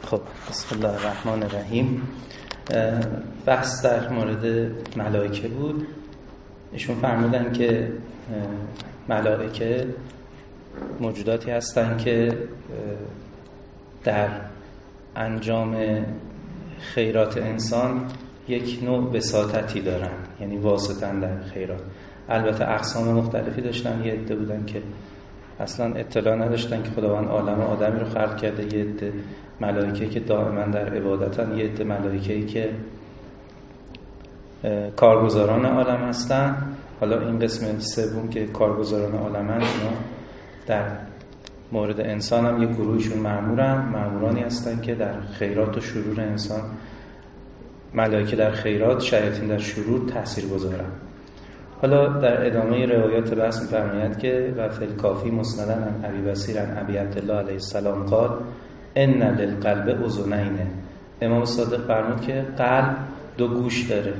خب بسم الله الرحمن الرحیم. بحث در مورد ملائکه بود. ایشون فرمودن که ملائکه موجوداتی هستن که در انجام خیرات انسان یک نوع وساطتی دارن، یعنی واسطن در خیرات. البته اقسام مختلفی داشتن. یه عده بودن که اصلا اطلاع نداشتن که خداوند عالم آدمی رو خلق کرده، یه عده ملائکه که دائما در عبادتن، یه عده ملائکه‌ای که کارگزاران عالم هستن. حالا این قسم سوم که کارگزاران عالمن، اینا در مورد انسان هم یک گروهشون مأمورانی هستن که در خیرات و شرور انسان، ملائکه در خیرات، شیاطین در شرور تأثیر گذارن. حالا در ادامه روایات بحث می‌فرماید که و فی الکافی مسنداً عن ابی بصیر عن ابی عبدالله علیه السلام قال ان للقلب اذنین. امام صادق فرمود که قلب دو گوش داره.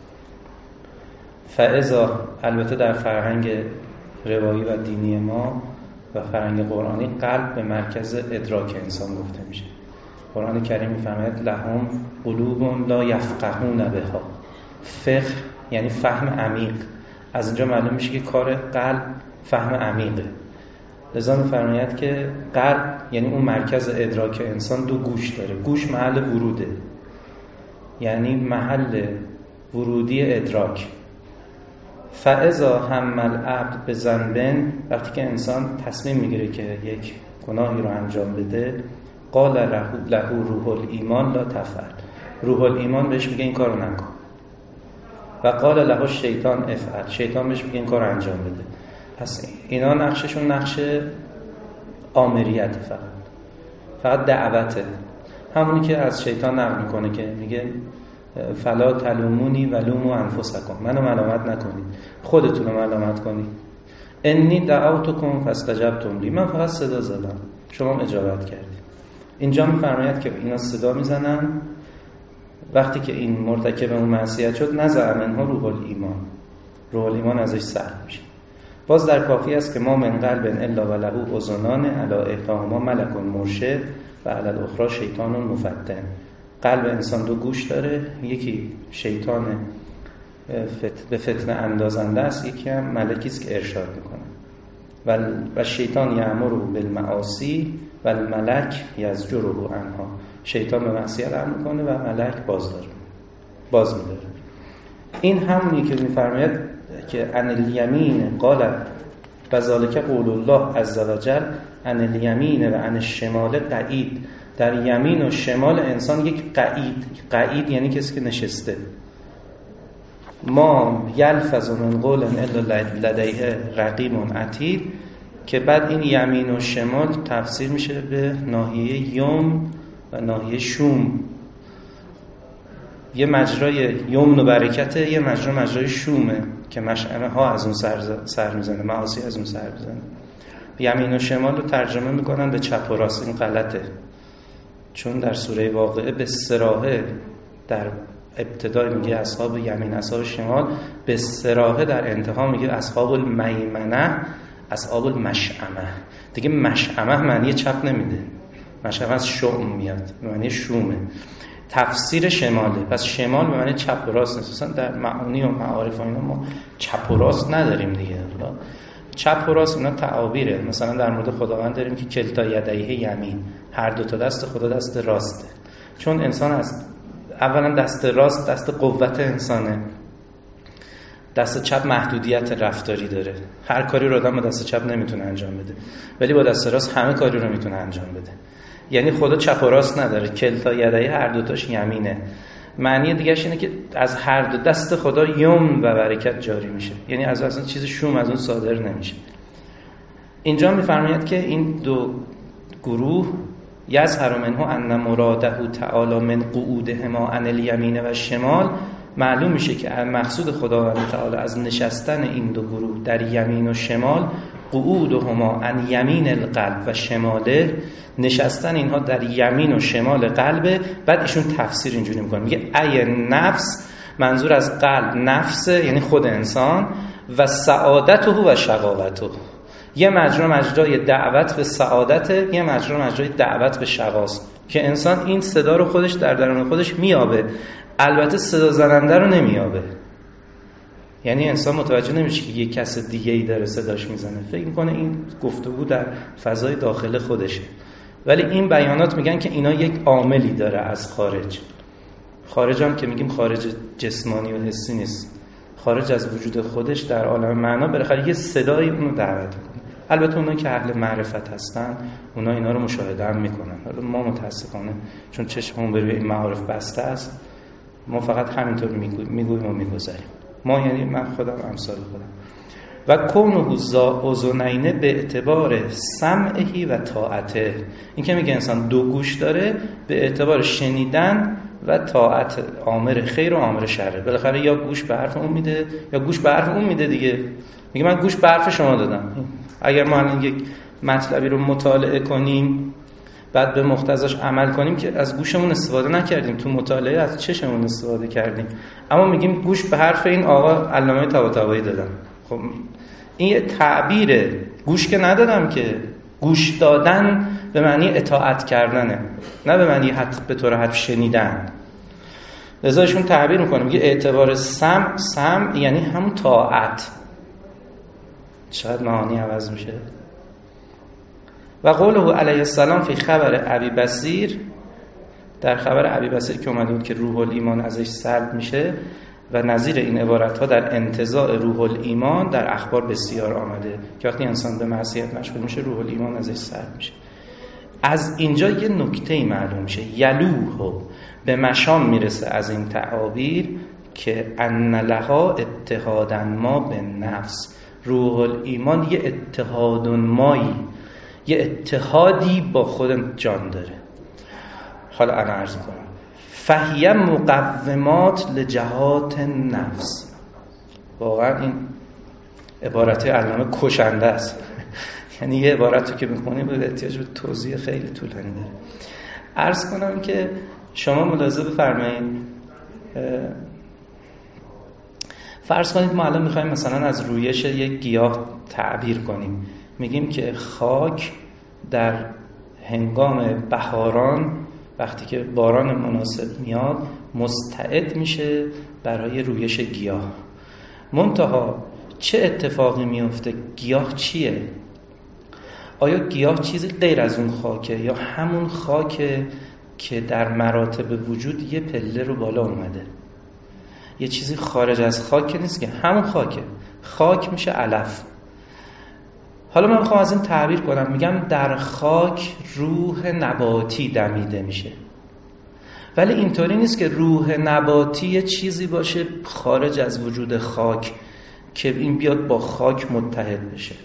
فاذا، البته در فرهنگ روایی و دینی ما و فرهنگ قرآنی، قلب به مرکز ادراک انسان گفته میشه. قرآن کریم می‌فرماید لهم قلوب لا یفقهون بها. فقه یعنی فهم عمیق. از اینجا معلوم میشه که کار قلب فهم عمیقه. لذا می‌فرماید که قلب یعنی اون مرکز ادراک انسان دو گوش داره. گوش محل وروده، یعنی محل ورودی ادراک. فاذا هم العبد بذنب، وقتی که انسان تصمیم میگیره که یک گناهی رو انجام بده، قال له روح الایمان لا تفعل. روح الایمان بهش میگه این کارو نکن. و قال له الشیطان افعل. شیطان بهش میگه این کارو انجام بده. پس اینا نقششون نقش آمریت، فقط دعوته. همونی که از شیطان نقل میکنه که میگه فلا تلومونی ولوموا انفسکم، منو ملامت نکنید، خودتون رو ملامت کنید. انی دعوتکم فاستجبتم لی، من فقط صدا زدم، شما اجابت کردید. اینجا میفرماید که اینا صدا میزنن. وقتی که این مرتکب اون معصیت شد، نزع منها روح الایمان، روح الایمان ازش سلب میشه. باز در کافی است که ما من قلب الا وله اذنان علی احداهما ملک مرشد و علی الاخری شیطان مفتن. قلب انسان دو گوش داره، یکی شیطان به فتنه اندازنده است، یکی هم ملکی است که ارشاد میکنه. و شیطان یأمر بالمعاصی و الملک یزجره عنها. شیطان به معصیت امر میکنه و ملک باز میداره. این همونی که میفرماید که عن الیمین قال و ذالک قول الله عز وجل عن الیمین و عن الشمال قعید. در یمین و شمال انسان یک قعید یعنی کسی که نشسته. ما یلفظ من قول الا لدیه رقیب عتید، که بعد این یمین و شمال تفسیر میشه به ناحیه یوم و ناحیه شوم. یه مجرای یمن و برکته، یه مجرای شومه که مشعمه ها از اون سر میزنه، معاصی از اون سر میزنه. یمین و شمال رو ترجمه میکنن به چپ و راست. این غلطه، چون در سوره واقعه به صراحه در ابتدای میگه اصحاب یمین اصحاب شمال، به صراحه در انتها میگه اصحاب المیمنه اصحاب المشعمه. دیگه مشعمه معنی چپ نمیده، مشعمه از شؤم میاد، معنی شومه. تفسیر شماله. پس شمال به معنی چپ و راست نیست. اصلا در معانی و معارف اینا ما چپ و راست نداریم دیگه. چپ و راست اینا تعابیره. مثلا در مورد خداوند داریم که کلتا یدیه یمین، هر دو تا دست خدا دست راسته. چون انسان از اولا دست راست دست قوت انسانه، دست چپ محدودیت رفتاری داره. هر کاری رو آدم با دست چپ نمیتونه انجام بده، ولی با دست راست همه کاری رو میتونه انجام بده. یعنی خدا چپ و راست نداره. کلتا یدیه، هر دوتاش یمینه. معنی دیگه‌اش اینه که از هر دو دست خدا یمن و برکت جاری میشه، یعنی از اصلا چیز شوم از اون صادر نمیشه. اینجا میفرماید که این دو گروه یظهر منه ان مراده تعالی من قعودهما عن الیمین و الشمال، معلوم میشه که مقصود خداوند تعالی از نشستن این دو گروه در یمین و شمال، قعودهما عن یمین القلب و شماله، نشستن اینها در یمین و شمال قلبه. بعد ایشون تفسیر اینجوری میکنه، میگه ای نفس، منظور از قلب نفسه، یعنی خود انسان، و سعادته و شقاوته، یه مجرای دعوت به سعادت، یه مجرای دعوت به شقاست که انسان این صدا رو خودش در درون خودش میابه، البته صدا زننده رو نمیابه. یعنی انسان متوجه نمیشه که یه کس دیگه‌ای داره صداش میزنه، فکر میکنه این گفتگو در فضای داخل خودشه. ولی این بیانات میگن که اینا یک عاملی داره از خارج. خارج هم که میگیم خارج جسمانی و حسی نیست، خارج از وجود خودش در عالم معنا بالاخره یه صدایی اونو دعوت میکنه. البته اونایی که اهل معرفت هستن اونا اینا رو مشاهده هم میکنن. حالا ما متاسفانه چون چشممون به این معارف بسته است، ما فقط همینطور میگوییم و میگذاریم. ما یعنی من خودم امثال خودم. و کونه اذنین به اعتبار سمعی و طاعته، این که میگه انسان دو گوش داره به اعتبار شنیدن و طاعت آمر خیر و آمر شر. بالاخره یا گوش به حرف اون میده یا گوش به حرف اون میده دیگه. میگه من گوش به حرف شما دادم. اگر ما الان یک مطلبی رو مطالعه کنیم بعد به مقتضاش عمل کنیم که از گوشمون استفاده نکردیم، تو مطالعه از چشمون استفاده کردیم، اما میگیم گوش به حرف این آقا علامه طباطبایی دادم. خب این یه تعبیره، گوش که ندادم که. گوش دادن به معنی اطاعت کردنه، نه به معنی به طور حرف شنیدن. لذاشون تعبیر میکنه، میگه اعتبار سمع یعنی همون طاعت. شاید معانی عوض میشه. و قوله علیه السلام فی خبر ابی بصیر، در خبر ابی بصیر که اومده بود که روح الایمان ازش سلب میشه و نظیر این عبارت ها در انتزاع روح الایمان در اخبار بسیار آمده که وقتی انسان به معصیت مشغول میشه روح الایمان ازش سلب میشه. از اینجا یه نکته‌ای معلوم میشه، یلوه به مشام میرسه از این تعابیر که ان لها اتحادا ما به نفس. روح الایمان یه اتحاد مایی، یه اتحادی با خود جان داره. حالا انا عرض کنم فهیه مقومات لجهات نفس. واقعا این عبارت علامه کشنده است. یعنی یه عبارتی که میخونیم به احتیاج به توضیح خیلی طولانی داره. عرض کنم که شما ملاحظه بفرمایید، فرض کنید ما الان میخوایم مثلا از رویش یک گیاه تعبیر کنیم، میگیم که خاک در هنگام بهاران وقتی که باران مناسب میاد مستعد میشه برای رویش گیاه. منتها چه اتفاقی میفته؟ گیاه چیه؟ آیا گیاه چیزی غیر از اون خاکه یا همون خاکه که در مراتب وجود یه پله رو بالا اومده؟ یه چیزی خارج از خاک نیست که همون خاکه. خاک میشه علف. حالا من میخوام از این تعبیر کنم، میگم در خاک روح نباتی دمیده میشه، ولی اینطوری نیست که روح نباتی یه چیزی باشه خارج از وجود خاک که این بیاد با خاک متحد بشه.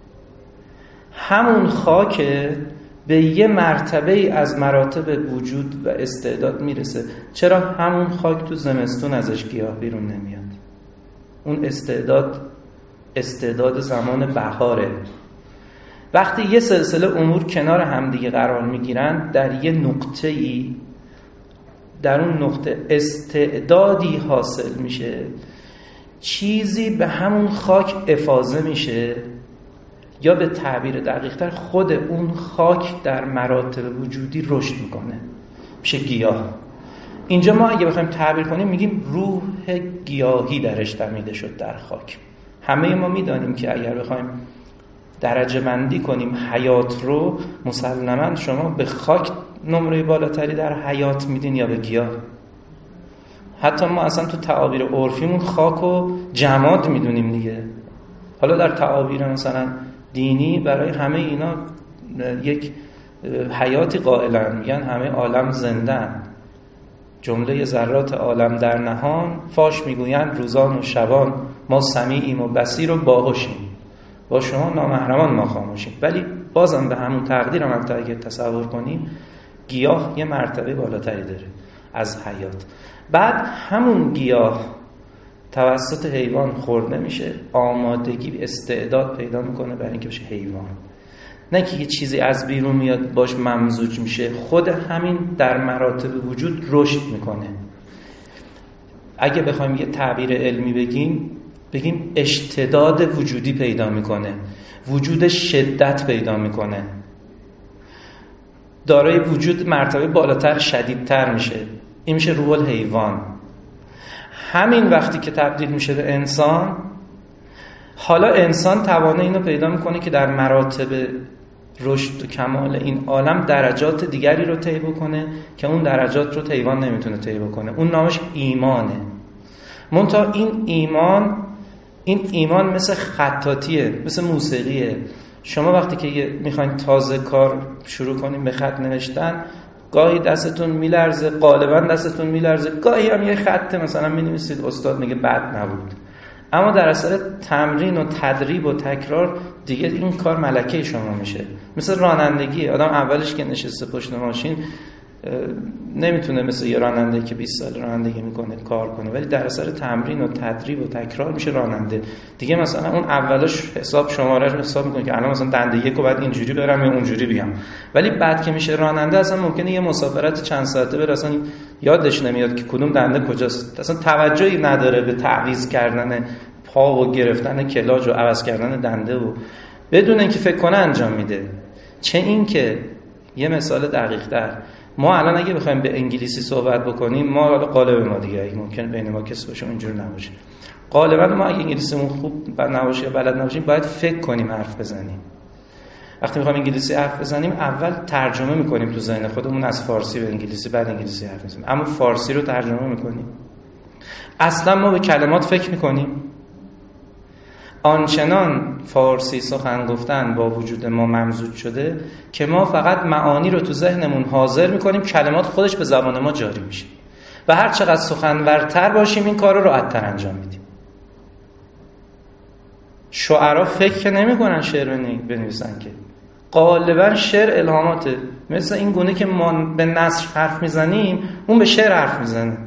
همون خاک به یه مرتبه از مراتب وجود و استعداد میرسه. چرا همون خاک تو زمستون ازش گیاه بیرون نمیاد؟ اون استعداد زمان بهاره. وقتی یه سلسله امور کنار همدیگه قرار میگیرن در یه نقطه‌ای، در اون نقطه استعدادی حاصل میشه، چیزی به همون خاک افاضه میشه، یا به تعبیر دقیق‌تر خود اون خاک در مراتب وجودی رشد میکنه، میشه گیاه. اینجا ما اگه بخوایم تعبیر کنیم میگیم روح گیاهی درش دمیده شد در خاک. همه ما میدانیم که اگر بخوایم درجه بندی کنیم حیات رو، مسلماً شما به خاک نمره بالاتری در حیات میدین یا به گیاه. حتی ما اصلا تو تعابیر عرفیمون خاک و جماد میدونیم دیگه. حالا در تعابیر مثلا دینی برای همه اینا یک حیاتی قائلن، میگن همه عالم زندن، جمله ذرات عالم در نهان، فاش میگویند روزان و شبان ما سمیعیم و بصیر و باهوشیم، با شما نامحرمان ما خاموشیم. ولی بازم به همون تقدیر هم اگه تصور کنیم گیاه یه مرتبه بالاتری داره از حیات. بعد همون گیاه توسط حیوان خورده میشه، آمادگی استعداد پیدا میکنه برای اینکه بشه حیوان. نه که یه چیزی از بیرون میاد باش ممزوج میشه، خود همین در مراتب وجود رشد میکنه. اگه بخوایم یه تعبیر علمی بگیم اشتداد وجودی پیدا میکنه وجود شدت پیدا میکنه، دارای وجود مرتبه بالاتر شدیدتر میشه. این میشه روح الحیوان. همین وقتی که تبدیل میشه به انسان، حالا انسان توانه اینو پیدا میکنه که در مراتب رشد و کمال این عالم درجات دیگری رو طی بکنه که اون درجات رو حیوان نمیتونه طی بکنه. اون نامش ایمانه. منتها این ایمان مثل خطاطیه، مثل موسیقیه. شما وقتی که میخواین تازه کار شروع کنیم به خط نوشتن، گاهی دستتون میلرزه، غالبا دستتون میلرزه، گاهی هم یه خط مثلا مینویسید استاد میگه بد نبود، اما در اثر تمرین و تدریب و تکرار دیگه این کار ملکه شما میشه. مثل رانندگی، آدم اولش که نشسته پشت ماشین نمیتونه مثل یه راننده که 20 سال رانندگی میکنه کار کنه، ولی در اثر تمرین و تدریب و تکرار میشه راننده. دیگه مثلا اون اولش حساب شماره‌اش حساب میکنه که الان مثلا دنده یکو بعد اینجوری برم یا اونجوری بیام، ولی بعد که میشه راننده اصلا ممکنه یه مسافرت چند ساعته بره اصلا یادش نمیاد که کدوم دنده کجاست، اصلا توجهی نداره به تعویض کردن پا و گرفتن کلاج و عوض کردن دنده و بدون اینکه فکر کنه انجام میده. چه این که یه مثال دقیق‌تر، ما الان اگه بخوایم به انگلیسی صحبت بکنیم، ما حالا قالب ما دیگه ممکن بین ما کسی باشه اونجور نباشه، غالبا ما اگه انگلیسیمون خوب نباشه یا بلد نباشیم باید فکر کنیم حرف بزنیم. وقتی میخوایم انگلیسی حرف بزنیم اول ترجمه میکنیم تو ذهن خودمون از فارسی به انگلیسی، بعد انگلیسی حرف میزنیم، اما فارسی رو ترجمه میکنیم. اصلا ما به کلمات فکر میکنیم. آنچنان فارسی سخن گفتن با وجود ما ممزوج شده که ما فقط معانی رو تو ذهنمون حاضر میکنیم، کلمات خودش به زبان ما جاری میشه و هر چقدر سخنورتر باشیم این کار رو راحت‌تر انجام میدیم. شعرا فکر نمیکنن شعر بنویسن که، غالبا شعر الهاماته. مثل این گونه که ما به نثر حرف میزنیم اون به شعر حرف میزنه.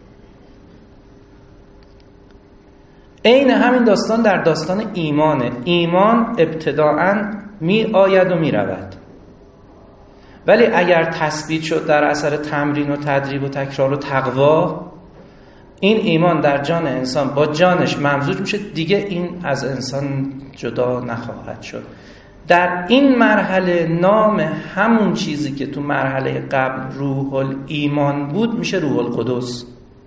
عین همین داستان در داستان ایمانه. ایمان ابتداعاً می آید و می رود، ولی اگر تثبیت شد در اثر تمرین و تدریب و تکرار و تقوا، این ایمان در جان انسان با جانش ممزوج میشه، دیگه این از انسان جدا نخواهد شد. در این مرحله نام همون چیزی که تو مرحله قبل روح الایمان بود میشه روح القدس.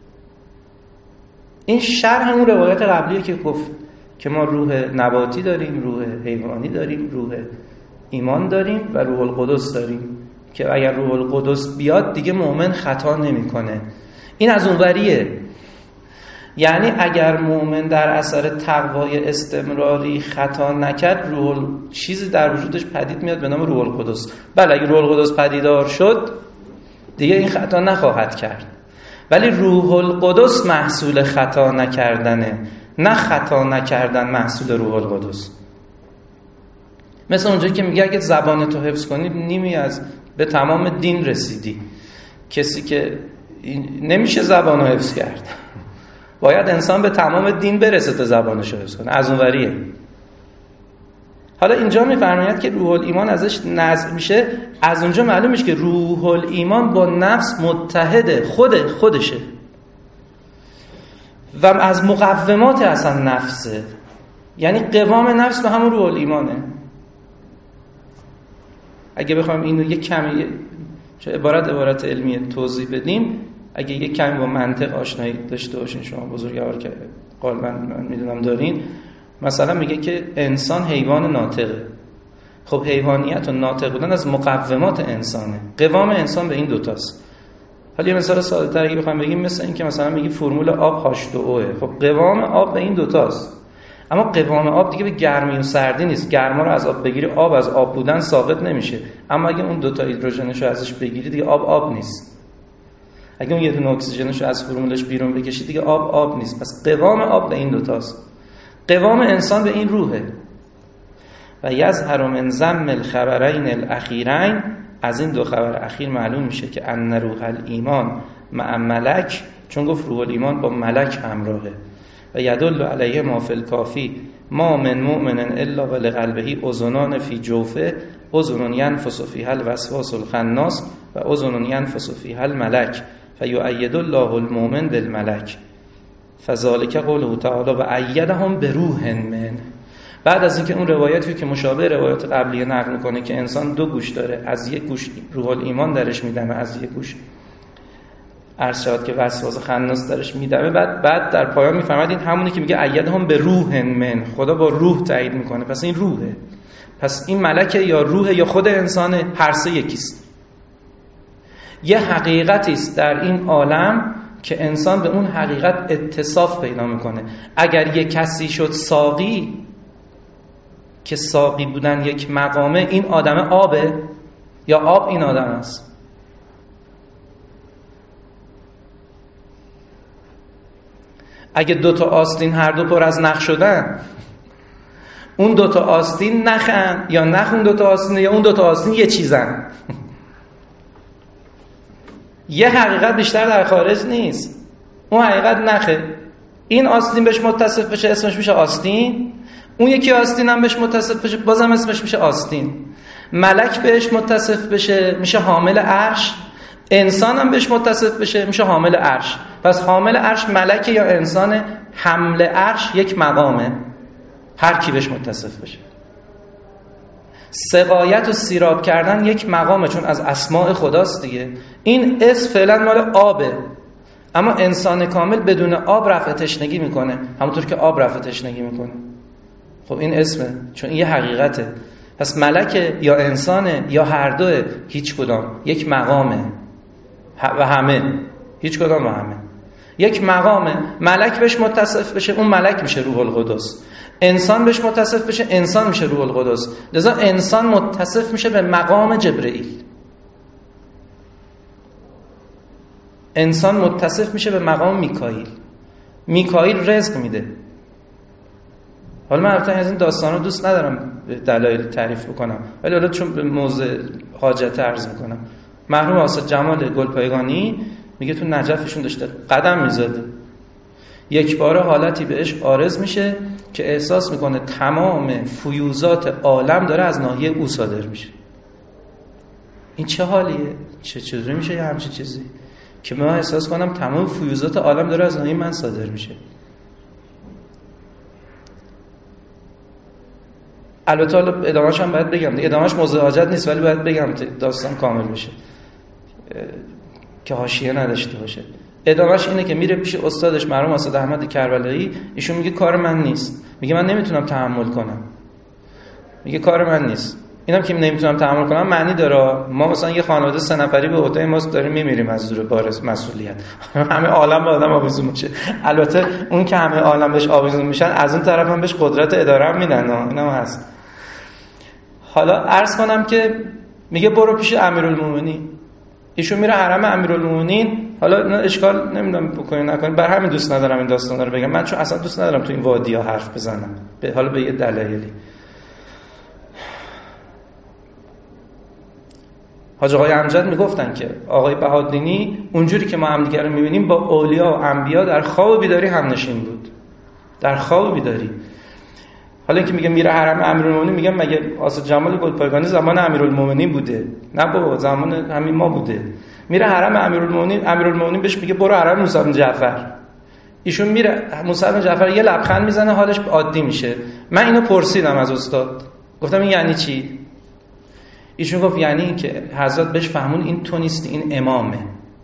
این شرح همون روایت قبلیه که گفت که ما روح نباتی داریم، روح حیوانی داریم، روح ایمان داریم و روح القدس داریم که اگر روح القدس بیاد دیگه مؤمن خطا نمیکنه. این از اونوریه. یعنی اگر مؤمن در اثر تقوای استمراری خطا نکرد، چیزی در وجودش پدید میاد به نام روح القدس. بله اگر روح القدس پدیدار شد دیگه این خطا نخواهد کرد، ولی روح القدس محصول خطا نکردنه، نه خطا نکردن محصول روح القدس. مثل اونجایی که میگه اگه زبان تو حفظ کنی نیمی از به تمام دین رسیدی. کسی که نمیشه زبان رو حفظ کرد، باید انسان به تمام دین برسه تا زبانش رو حفظ کنه. از اونوریه. حالا اینجا میفرماید که روح الایمان ازش نزع میشه. از اونجا معلوم میشه که روح الایمان با نفس متحده، خودشه و از مقومات اصلا نفسه. یعنی قوام نفس به همون روح الایمانه. اگه بخوایم اینو یک کمی عبارت علمی توضیح بدیم، اگه یک کمی با منطق آشنایی داشته باشین شما بزرگوار که غالبا من میدونم دارین، مثلا میگه که انسان حیوان ناطقه. خب حیوانیت و ناطق بودن از مقومات انسانه. قوام انسان به این دوتاست. حالا یه مثال ساده تر اگه بخوام بگیم، مثل این که مثلا میگی فرمول آب H2O. خب قوام آب به این دوتاست، اما قوام آب دیگه به گرمی و سردی نیست. گرما رو از آب بگیری آب از آب بودن ثابت نمیشه، اما اگه اون دوتا هیدروژنش رو ازش بگیری دیگه آب نیست. اگه اون یه دونه اکسیژنش رو از فرمولش بیرون بکشی دیگه آب نیست. پس قوام آب به این دوتاست. قوام انسان به این روحه. و یظهر من ضم الخبرین الاخیرین، از این دو خبر اخیر معلوم میشه که ان روح الایمان مع ملک، چون گفت روح الایمان با ملک همراهه. و یدل علیه ما فی الکافی ما من مؤمن الا ولقلبه اذنان فی جوفه، اذن ینفس فیها الوسواس الخناس و اذن ینفس فیها الملک فیؤید الله المؤمن بالملک فذلک قوله تعالی و ایدهم بروح منه. بعد از اینکه اون روایتی که مشابه روایات قبلیه نقل میکنه که انسان دو گوش داره، از یک گوش روح الایمان درش میدمه، از یک گوش عرض شد که وسواس خناس درش میدمه، بعد در پایان میفهمد این همونی که میگه ایدهم به روح من، خدا با روح تایید میکنه. پس این روحه، پس این ملکه یا روح یا خود انسانه، هر سه یکیست. یه حقیقتی است در این عالم که انسان به اون حقیقت اتصاف پیدا میکنه. اگر یک کسی شد ساقی، که ساقی بودن یک مقامه، این آدم آبه یا آب این آدم است؟ اگه دوتا آستین هر دو پر از نخ شدن، اون دوتا آستین نخن یا نخ اون دوتا آستین، یا اون دوتا آستین یه چیزن. یه حقیقت بیشتر در خارج نیست، اون حقیقت نخه. این آستین بهش متصف بشه اسمش میشه آستین، اون یکی آستین هم بهش متصف بشه بازم اسمش میشه آستین. ملک بهش متصف بشه میشه حامل عرش، انسان هم بهش متصف بشه میشه حامل عرش. پس حامل عرش ملک یا انسان، حمل عرش یک مقامه، هر کی بهش متصف بشه. سقایت و سیراب کردن یک مقامه، چون از اسماء خداست دیگه. این اسم فعلا مال آبه، اما انسان کامل بدون آب رفع تشنگی میکنه، همونطور که آب رفع تشنگی میکنه. خب این اسمه، چون این یه حقیقته. پس ملکه یا انسانه یا هر دوه، هیچ کدام، یک مقامه و همه، هیچ کدام و همه یک مقامه. ملک بهش متصف بشه اون ملک میشه روح القدس، انسان بهش متصف بشه انسان میشه روح القدس. لذا انسان متصف میشه به مقام جبرئیل، انسان متصف میشه به مقام میکائیل. میکائیل رزق میده. حالا من البته از این داستانا دوست ندارم دلایل تعریف بکنم، ولی حالا چون به موضوع حاجت عرض میکنم. مرحوم استاد جمال گلپایگانی میگه تو نجفشون داشته قدم میزده، یک بار حالتی بهش عارض میشه که احساس میکنه تمام فیوزات عالم داره از ناحیه او صادر میشه. این چه حالیه؟ چجوری میشه یه همچین چیزی که من احساس کنم تمام فیوزات عالم داره از ناحیه من صادر میشه؟ البته حالا ادامه‌اش هم باید بگم، ادامه‌اش موضوع حاجت نیست ولی باید بگم داستان کامل بشه که حاشیه نداشته باشه. ادامه‌اش اینه که میره پیش استادش مرحوم استاد احمد کربلایی، ایشون میگه کار من نیست، میگه من نمیتونم تحمل کنم، میگه کار من نیست. اینم که نمیتونم تحمل کنم معنی داره ما مثلا یه خانواده 3 نفری به عهده ماست داریم میمیریم از زور بار مسئولیت، همه عالم به آدم آویزون میشه. البته اون که همه عالم بهش آویزون میشن از اون طرف هم بهش قدرت اداره هم میدن، اینم هست. حالا عرض کنم که میگه برو پیش امیرالمومنین، ایشون میره حرم امیرالمومنین. حالا اینا اشکال نمیدونم بکنین نکنین، بر همین دوست ندارم این داستانا رو بگم، من چون اصلا دوست ندارم تو این وادی‌ها حرف بزنم، حالا به یه دلایلی. حاج آقای امجد میگفتن که آقای بهادینی اونجوری که ما همدیگه رو میبینیم با اولیا و انبیا در خواب بیداری هم نشین بود، در خواب بیداری. حالا اینکه میگه میره حرم امیرالمومنین، میگم مگه استاد جمال گلپایگانی زمان امیرالمومنین بوده؟ نه بابا، زمان همین ما بوده. میره حرم امیرالمومنین، امیرالمومنین بهش میگه برو حرم موسی بن جعفر. ایشون میره موسی بن جعفر، یه لبخند میزنه حالش عادی میشه. من اینو پرسیدم از استاد، گفتم این یعنی چی؟ ایشون گفت یعنی این که حضرت بهش فهمون این تو نیستی، این امامه.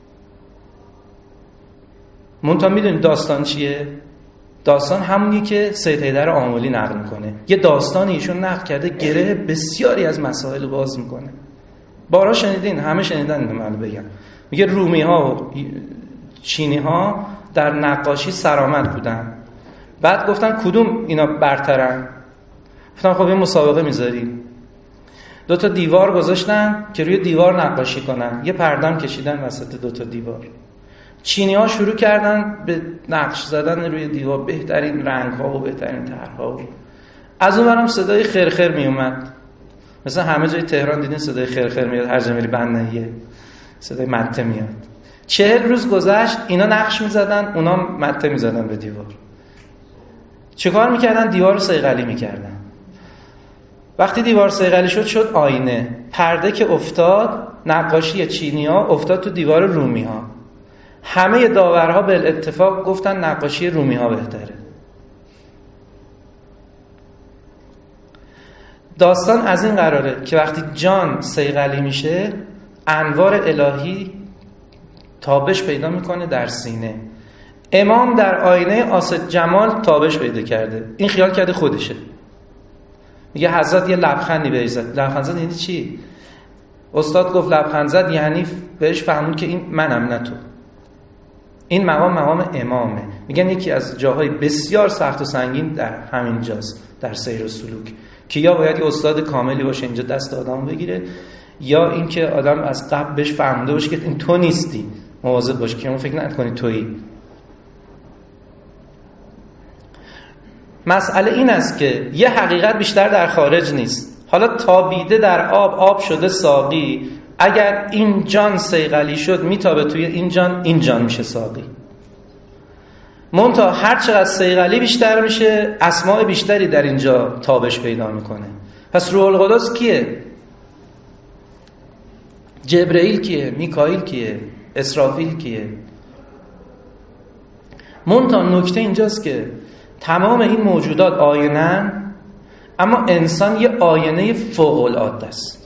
منتها میدونید داستان چیه؟ داستان همونی که سید حیدر آملی نقل میکنه. یه داستان ایشون نقل کرده گره بسیاری از مسائل باز میکنه. بارها شنیدین، همه شنیدن اینو من بگم. میگه رومی ها و چینی ها در نقاشی سرآمد بودن. بعد گفتن کدوم اینا برترن؟ گفتن خب یه مسابقه میذاریم. 2 دیوار گذاشتن که روی دیوار نقاشی کنن، یه پردم کشیدن وسط 2 دیوار. چینی ها شروع کردن به نقش زدن روی دیوار، بهترین رنگ ها و بهترین طرح‌ها. از اون برم صدای خرخر می اومد، مثلا همه جای تهران دیدین صدای خرخر میاد، هر جا میری بندهیه صدای مته میاد. 40 روز گذشت، اینا نقش میزدن، اونا مته میزدن به دیوار. چیکار میکردن؟ دیوار رو صیقلی میکردن. وقتی دیوار صیقلی شد آینه. پرده که افتاد، نقاشی چینی‌ها افتاد تو دیوار رومی‌ها. همه داورها به اتفاق گفتن نقاشی رومی‌ها بهتره. داستان از این قراره که وقتی جان صیقلی میشه انوار الهی تابش پیدا میکنه در سینه. امام در آینه آسد جمال تابش پیدا کرده، این خیال کرده خودشه. میگه حضرت یه لبخندی بهش زد. لبخند زد یعنی چی؟ استاد گفت لبخند زد یعنی بهش فهمون که این منم نه تو. این مقام امامه. میگن یکی از جاهای بسیار سخت و سنگین در همین جاست، در سیر و سلوک، که یا باید یه استاد کاملی باشه اینجا دست آدم بگیره، یا اینکه آدم از قبل بهش فهمونده باشه که این تو نیستی، مواظب باش که اون فکر نکنی تویی. مسئله این است که یه حقیقت بیشتر در خارج نیست. حالا تابیده در آب شده ساقی، اگر این جان صیقلی شد میتابه توی این جان میشه ساقی. منتها هر چقدر صیقلی بیشتر میشه اسماء بیشتری در اینجا تابش پیدا میکنه. پس روح القدس کیه؟ جبرئیل کیه؟ میکائیل کیه؟ اسرافیل کیه؟ منتها نکته اینجاست که تمام این موجودات آینه‌اند، اما انسان یه آینه فوق‌العاده است.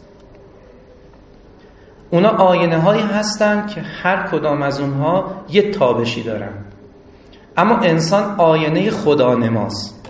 اونا آینه هایی هستن که هر کدام از اونها یه تابشی دارن، اما انسان آینه خدا نماست.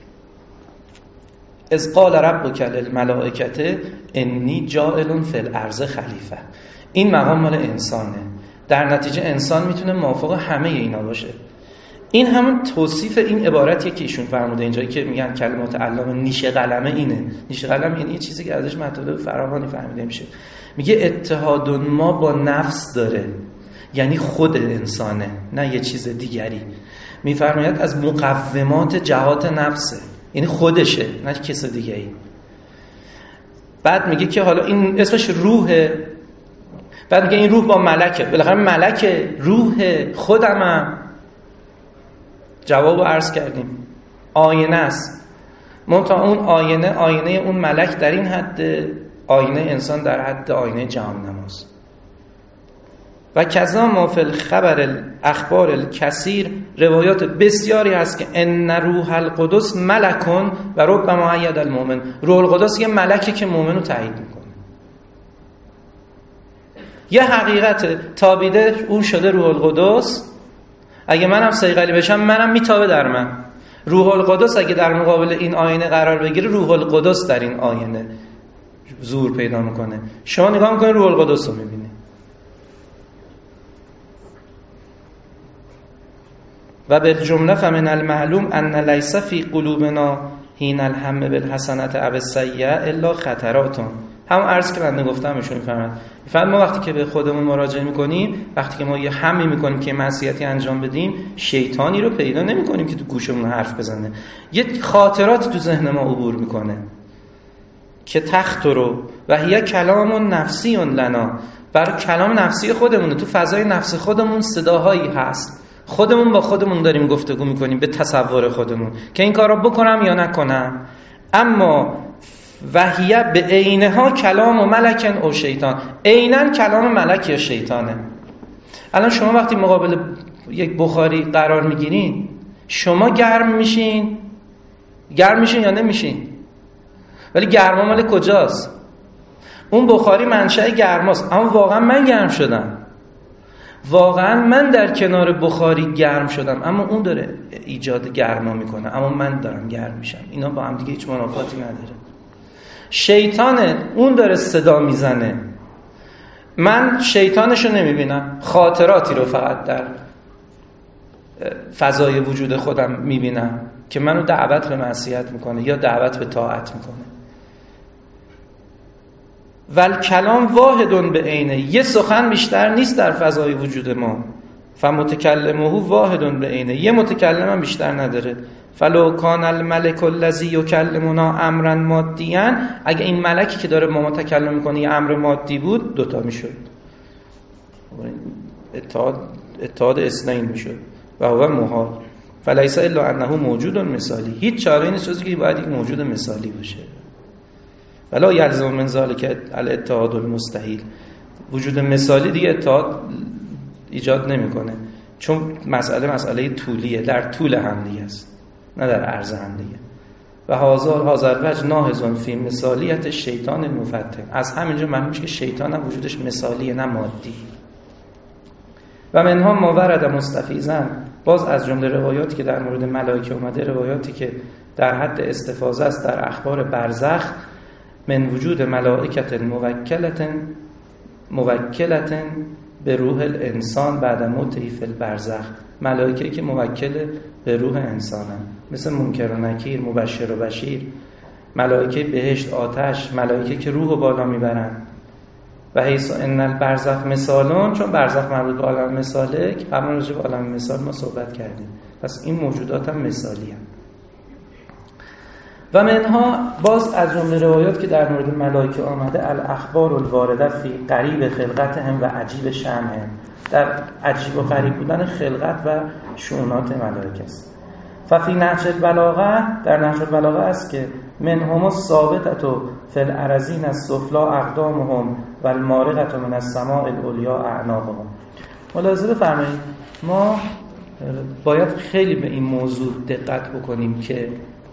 اذ قال ربک للملائکة انی جاعل فی الارض خلیفه. این مقام مال انسانه، در نتیجه انسان میتونه موافق همه اینا باشه. این همون توصیف این عبارتیه که ایشون فرموده اینجایی که میگن کلمات علامه نیشه قلمه اینه. نیشه قلم یعنی یه چیزی که ازش مطالب فراوانی فهمیده میشه. میگه اتحاد ما با نفس داره، یعنی خود انسانه نه یه چیز دیگری. میفرماید از مقومات جهات نفسه، یعنی خودشه نه کس دیگری. بعد میگه که حالا این اسمش روحه، بعد میگه این روح با ملکه. بالاخره ملکه روح خودمم. جوابو عرض کردیم آینه است، منتها اون آینه اون ملک در این حد، آینه انسان در حد آینه جهان نماست. و کذا ما فی الخبر الاخبار الکثیر، روایات بسیاری هست که ان روح القدس ملکون و ربما اید المؤمن. روح القدس یه ملکه که مؤمنو تایید میکنه. یه حقیقت تابیده اون شده روح القدس. اگه منم صیقلی بشم منم میتابه در من. روح القدس اگه در مقابل این آینه قرار بگیره، روح القدس در این آینه ظهور پیدا میکنه. شما نگاه میکنید روح القدس رو میبینید. و بالجمله فمن المعلوم ان لیس فی قلوبنا حین الهم بالحسنات او السیئه الا خطرات. هم عرض که بنده گفتم ایشون میفهمن. ما وقتی که به خودمون مراجعه میکنیم، وقتی که ما یه همی میکنیم که معصیتی انجام بدیم، شیطانی رو پیدا نمیکنیم که تو گوشمون حرف بزنه. یه خاطرات تو ذهن ما عبور میکنه که تخطرو و هی کلام نفسی لنا. برای کلام نفسی خودمونه، تو فضای نفس خودمون صداهایی هست، خودمون با خودمون داریم گفتگو میکنیم به تصور خودمون که این کار رو بکنم یا نکنم. اما وحیه به عینها کلام و ملکن او شیطان، عیناً کلام ملک یا شیطانه. الان شما وقتی مقابل یک بخاری قرار میگیرین، شما گرم میشین یا نمیشین؟ ولی گرما مال کجاست؟ اون بخاری منشأ گرماست، اما واقعا من گرم شدم، واقعا من در کنار بخاری گرم شدم، اما اون داره ایجاد گرما میکنه، اما من دارم گرم میشم. اینا با هم دیگه هیچ منافاتی نداره. شیطانه، اون داره صدا میزنه، من شیطانشو نمیبینم، خاطراتی رو فقط در فضای وجود خودم میبینم که منو دعوت به معصیت میکنه یا دعوت به طاعت میکنه. ول کلام واحدون به عینه، یه سخن بیشتر نیست در فضای وجود ما. فمتکلمه واحدون به عینه، یه متکلم هم بیشتر نداره. فلو کان الملک الذی یکلمنا امرا مادیا، اگه این ملکی که داره ما متکلم میکنه یه امر مادی بود، دوتا میشد، اتحاد اثنین میشد و هو محال. فلیس الا انه موجود مثالی، هیچ چاره نیست جز که باید یک موجود مثالی باشه. ولا یلزم من ذلک الاتحاد المستحیل، وجود مثالی دیگه اتحاد ایجاد نمیکنه، چون مسئله طولیه، در طول هم دیگه است نه در عرض هم دیگه. و هازار وجه ناهزون فی مثالیت شیطان المفتن. از همینجا معلوم میشه که شیطان هم وجودش مثالیه نه مادی. و منها ما ورد مستفیضاً، باز از جمله روایاتی که در مورد ملائکه اومده، روایاتی که در حد استفاضه است در اخبار برزخ، من وجود ملائکت موکلتن به روح الانسان بعد موته فی البرزخ، ملائکه‌ای که موکل به روح انسانن، مثل منکر و نکیر، مبشر و بشیر، ملائکه بهشت، آتش، ملائکه که روح رو بالا میبرن. و حیث ان البرزخ مثالون، چون برزخ مربوط به عالم مثاله که قبلا راجع به عالم مثال ما صحبت کردیم، پس این موجودات هم مثالی هم. و منها باز از جمله روایات که در مورد ملائکه آمده، الاخبار الوارده فی قریب خلقتهم و عجیب شأنهم، در عجیب و غریب بودن خلقت و شؤونات ملائکه است. ففی نهج البلاغه، در نهج البلاغه است که منهم الثابتة فی الارضین السفلی اقدامهم و المارقة من السماء العلیا اعناقهم. ملاحظه بفرمایید، ما باید خیلی به این موضوع دقت بکنیم که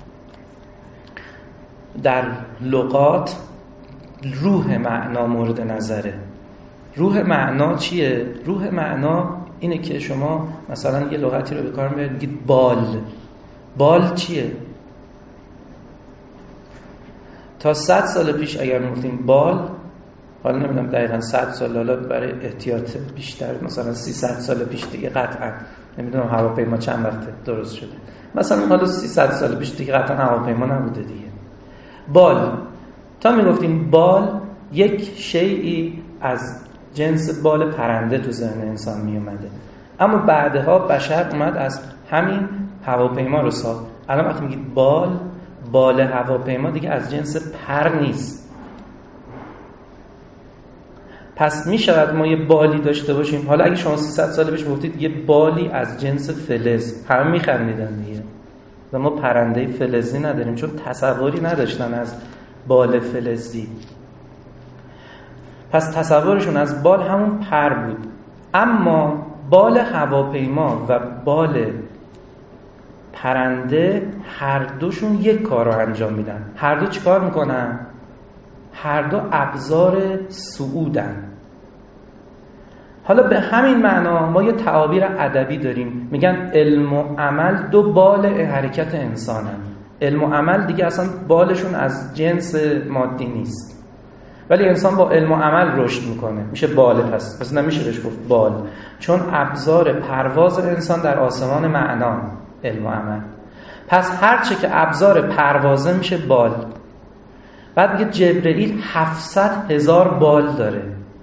در لغات روح معنا مورد نظره. روح معنا چیه؟ روح معنا اینه که شما مثلا یه لغتی رو به کار میبرید، میگید بال. بال چیه؟ تا 100 سال پیش اگر میگفتیم بال، حالا نمیدونم دقیقاً 100 سال، حالا برای احتیاط بیشتر مثلا 300 سال پیش دیگه قطعاً نمیدونم هواپیما چند وقت درست شده، مثلا حالا 300 سال پیش دیگه قطعاً هواپیما نبوده دیگه. بال، تا میگفتیم بال، یک شیئی از جنس بال پرنده تو ذهن انسان می اومده، اما بعدها بشر اومد از همین هواپیما رو ساخت. الان وقتی میگید بال، بال هواپیما دیگه از جنس پر نیست. پس می شود ما یه بالی داشته باشیم. حالا اگه شما 300 سال پیش گفتید یه بالی از جنس فلز، همه میخندیدن دیگه. ما پرنده فلزی نداریم، چون تصوری نداشتن از بال فلزی. پس تصورشون از بال همون پر بود. اما بال هواپیما و بال پرنده هر دوشون یک کار رو انجام میدن. هر دو چی کار میکنن؟ هر دو ابزار صعودن. حالا به همین معنا ما یه تعابیر ادبی داریم، میگن علم و عمل دو بال حرکت انسانن. علم و عمل دیگه اصلا بالشون از جنس مادی نیست، ولی انسان با علم و عمل رشد میکنه، میشه بال. پس نمیشه بهش گفت بال، چون ابزار پرواز انسان در آسمان معنا علم و عمل. پس هرچه که ابزار پروازه میشه بال. بعد میگه جبرئیل 700,000 بال داره.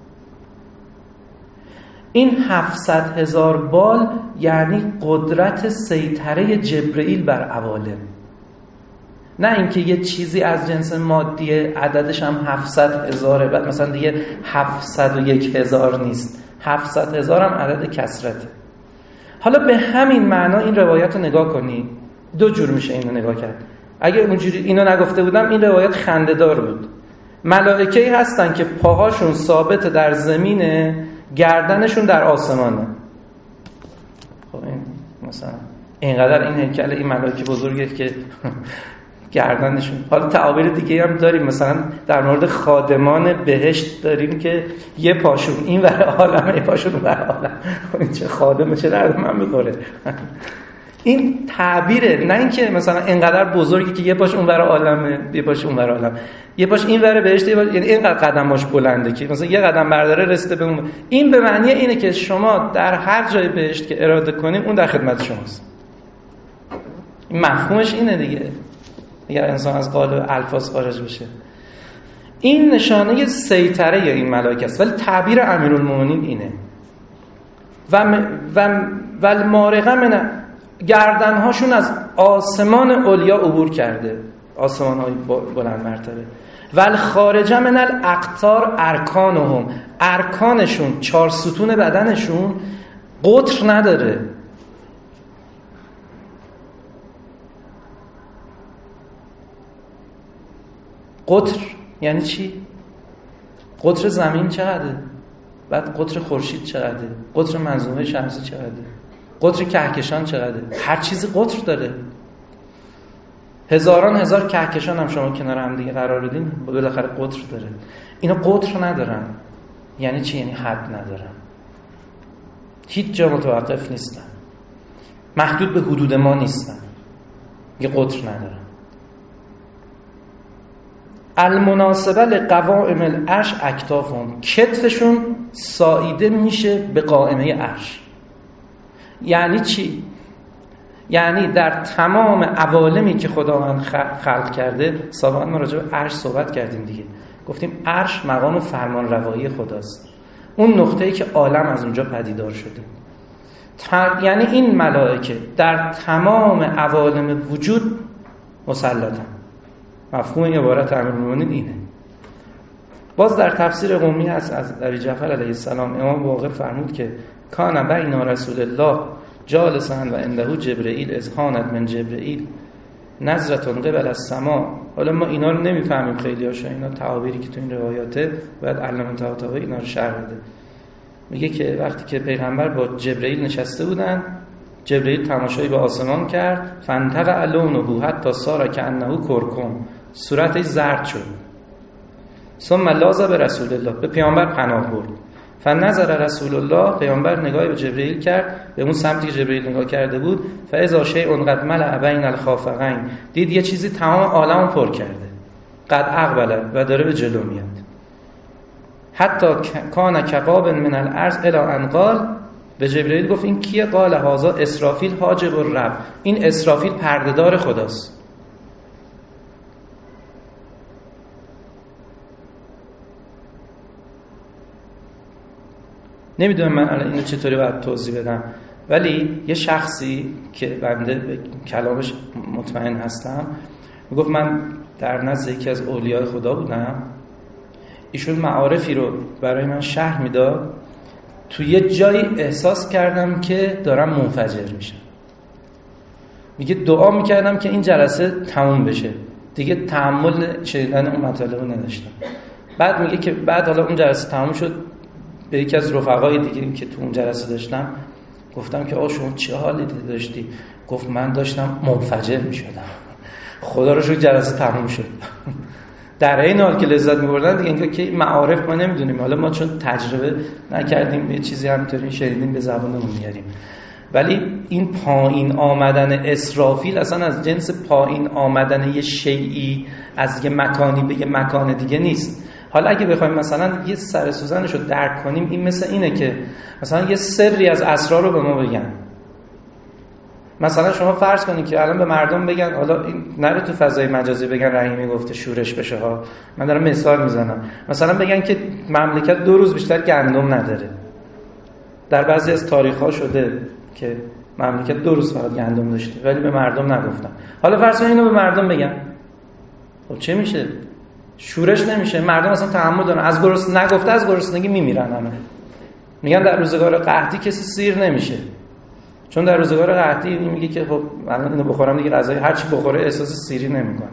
این 700,000 بال یعنی قدرت سیطره جبرئیل بر عوالم، نه اینکه یه چیزی از جنس مادی عددش هم 700,000 بعد مثلا دیگه 701,000 نیست، 700,000 هم عدد کثرته. حالا به همین معنا این روایت رو نگاه کنی، دو جور میشه اینو نگاه کرد. اگه اونجوری اینو نگفته بودم این روایت خنده‌دار بود. ملائکه‌ای هستن که پاهاشون ثابت در زمینه، گردنشون در آسمانه. خب این مثلا اینقدر این هیکل این ملائکه بزرگه که گردنشون. حالا تعابیر دیگه هم داریم، مثلا در مورد خادمان بهشت داریم که یه پاشون این ور عالم، یه پاشون اون ور عالم. این چه خادمه، چه درد من می‌خوره. این تعبیره، نه اینکه مثلا اینقدر بزرگی که یه پاش اون ور عالمه، یه پاش اون ور عالم، یه پاش این ور بهشت، یعنی اینقدر قدماش بلنده که مثلا یه قدم برداره رسیده به اون. این به معنی اینه که شما در هر جای بهشت که اراده کنید اون در خدمت شماست. مفهومش اینه دیگه، اگر انسان از قالب الفاظ خارج بشه. این نشانه سیطره این ملائکه است، ولی تعبیر امیرالمومنین اینه. و المارقه من، گردنهاشون از آسمان علیا عبور کرده، آسمان‌های بلند مرتبه. ول خارج من الاقطار ارکانهم، ارکانشون 4 ستون بدنشون قطر نداره. قطر یعنی چی؟ قطر زمین چقدره؟ بعد قطر خورشید چقدره؟ قطر منظومه شمسی چقدره؟ قطر کهکشان چقدره؟ هر چیزی قطر داره. هزاران هزار کهکشان هم شما کنار هم دیگه قرار بدین بالاخره قطر داره. اینا قطر ندارن. یعنی چی؟ یعنی حد ندارن، هیچ جا متوقف نیستن، محدود به حدود ما نیستن، یه قطر ندارن. المناسبه لقوائم العرش اکتافهم، کتفشون ساییده میشه به قائمه عرش. یعنی چی؟ یعنی در تمام عوالمی که خداوند خلق کرده، سابقا ما راجع به عرش صحبت کردیم دیگه، گفتیم عرش مقام فرمان روایی خداست، اون نقطه‌ای که عالم از اونجا پدیدار شده. یعنی این ملائکه در تمام عوالم وجود مسلطن. مفهوم این عبارت امیرالمومنین اینه. باز در تفسیر قمی هست از ابی جعفر علیه السلام، امام باقر فرمود که کان بین رسول الله جالسا و عنده جبرئیل اذ هانت من جبرئیل نظرتون قبل السماء. حالا ما اینا رو نمیفهمیم خیلی هاشا، اینا تعابیری که تو این روایاته باید علامه طباطبایی اینا رو شرح بده. میگه که وقتی که پیغمبر با جبرئیل نشسته بودن، جبرئیل تماشایی به آسمان کرد، فانتقع لونه حتی صار کانه کرکم، صورتش زرد شد. ثم لاذ به رسول الله، به پیامبر پناه برد. فنظر رسول الله، پیامبر نگاهی به جبرئیل کرد، به اون سمتی که جبرئیل نگاه کرده بود. فاذا شیء قد ملأ بین الخافقین، دید یه چیزی تمام عالمو پر کرده. قد اقبل، و داره به جلو میاد. حتی کان کباب من الارض الی ان قال، به جبرئیل گفت این کیه؟ قال هذا اسرافیل حاجب الرب، این اسرافیل پردهدار خداست. نمیدونم من الان اینو چطوری باید توضیح بدم، ولی یه شخصی که بنده به کلامش مطمئن هستم میگفت من در نزد یکی از اولیای خدا بودم، ایشون معارفی رو برای من شرح میداد، تو یه جایی احساس کردم که دارم منفجر میشم. میگه دعا میکردم که این جلسه تموم بشه، دیگه تحمل شنیدن اون مطالب رو نداشتم. بعد میگه که بعد حالا اون جلسه تموم شد، به یکی از رفقای دیگه که تو اون جلسه داشتم گفتم که آقا شما چه حالی داشتی؟ گفت من داشتم منفجر میشدم. خدا رو شکر جلسه تموم شد. در این حال که لذت می‌بردن دیگه، اینکه که معارف ما نمیدونیم، حالا ما چون تجربه نکردیم یه چیزی همینطوری شنیدیم به زبانمون میاریم. ولی این پایین آمدن اسرافیل اصلا از جنس پایین آمدن یه شیئی از یه مکانی به یه مکان دیگه نیست. حالا اگه بخوایم مثلا یه سر سوزنشو درک کنیم، این مثل اینه که مثلا یه سری از اسرار رو به ما بگن. مثلا شما فرض کنید که الان به مردم بگن، حالا این نره تو فضای مجازی بگن رحیمی گفته شورش بشه ها، من دارم مثال میزنم، مثلا بگن که مملکت 2 روز بیشتر گندم نداره. در بعضی از تاریخ‌ها شده که مملکت 2 روز فقط گندم داشته ولی به مردم نگفتن. حالا فرض کنید اینو به مردم بگن، خب چه میشه؟ شورش نمیشه؟ مردم اصلا تحمل دارن، از گرسنگی نگفته از گرسنگی میمیرن همه. میگن در روزگار قحطی کسی سیر نمیشه، چون در روزگار قحطی میگه که خب الان اینو بخورم دیگه غذای هر چی بخوره احساس سیری نمیکنه.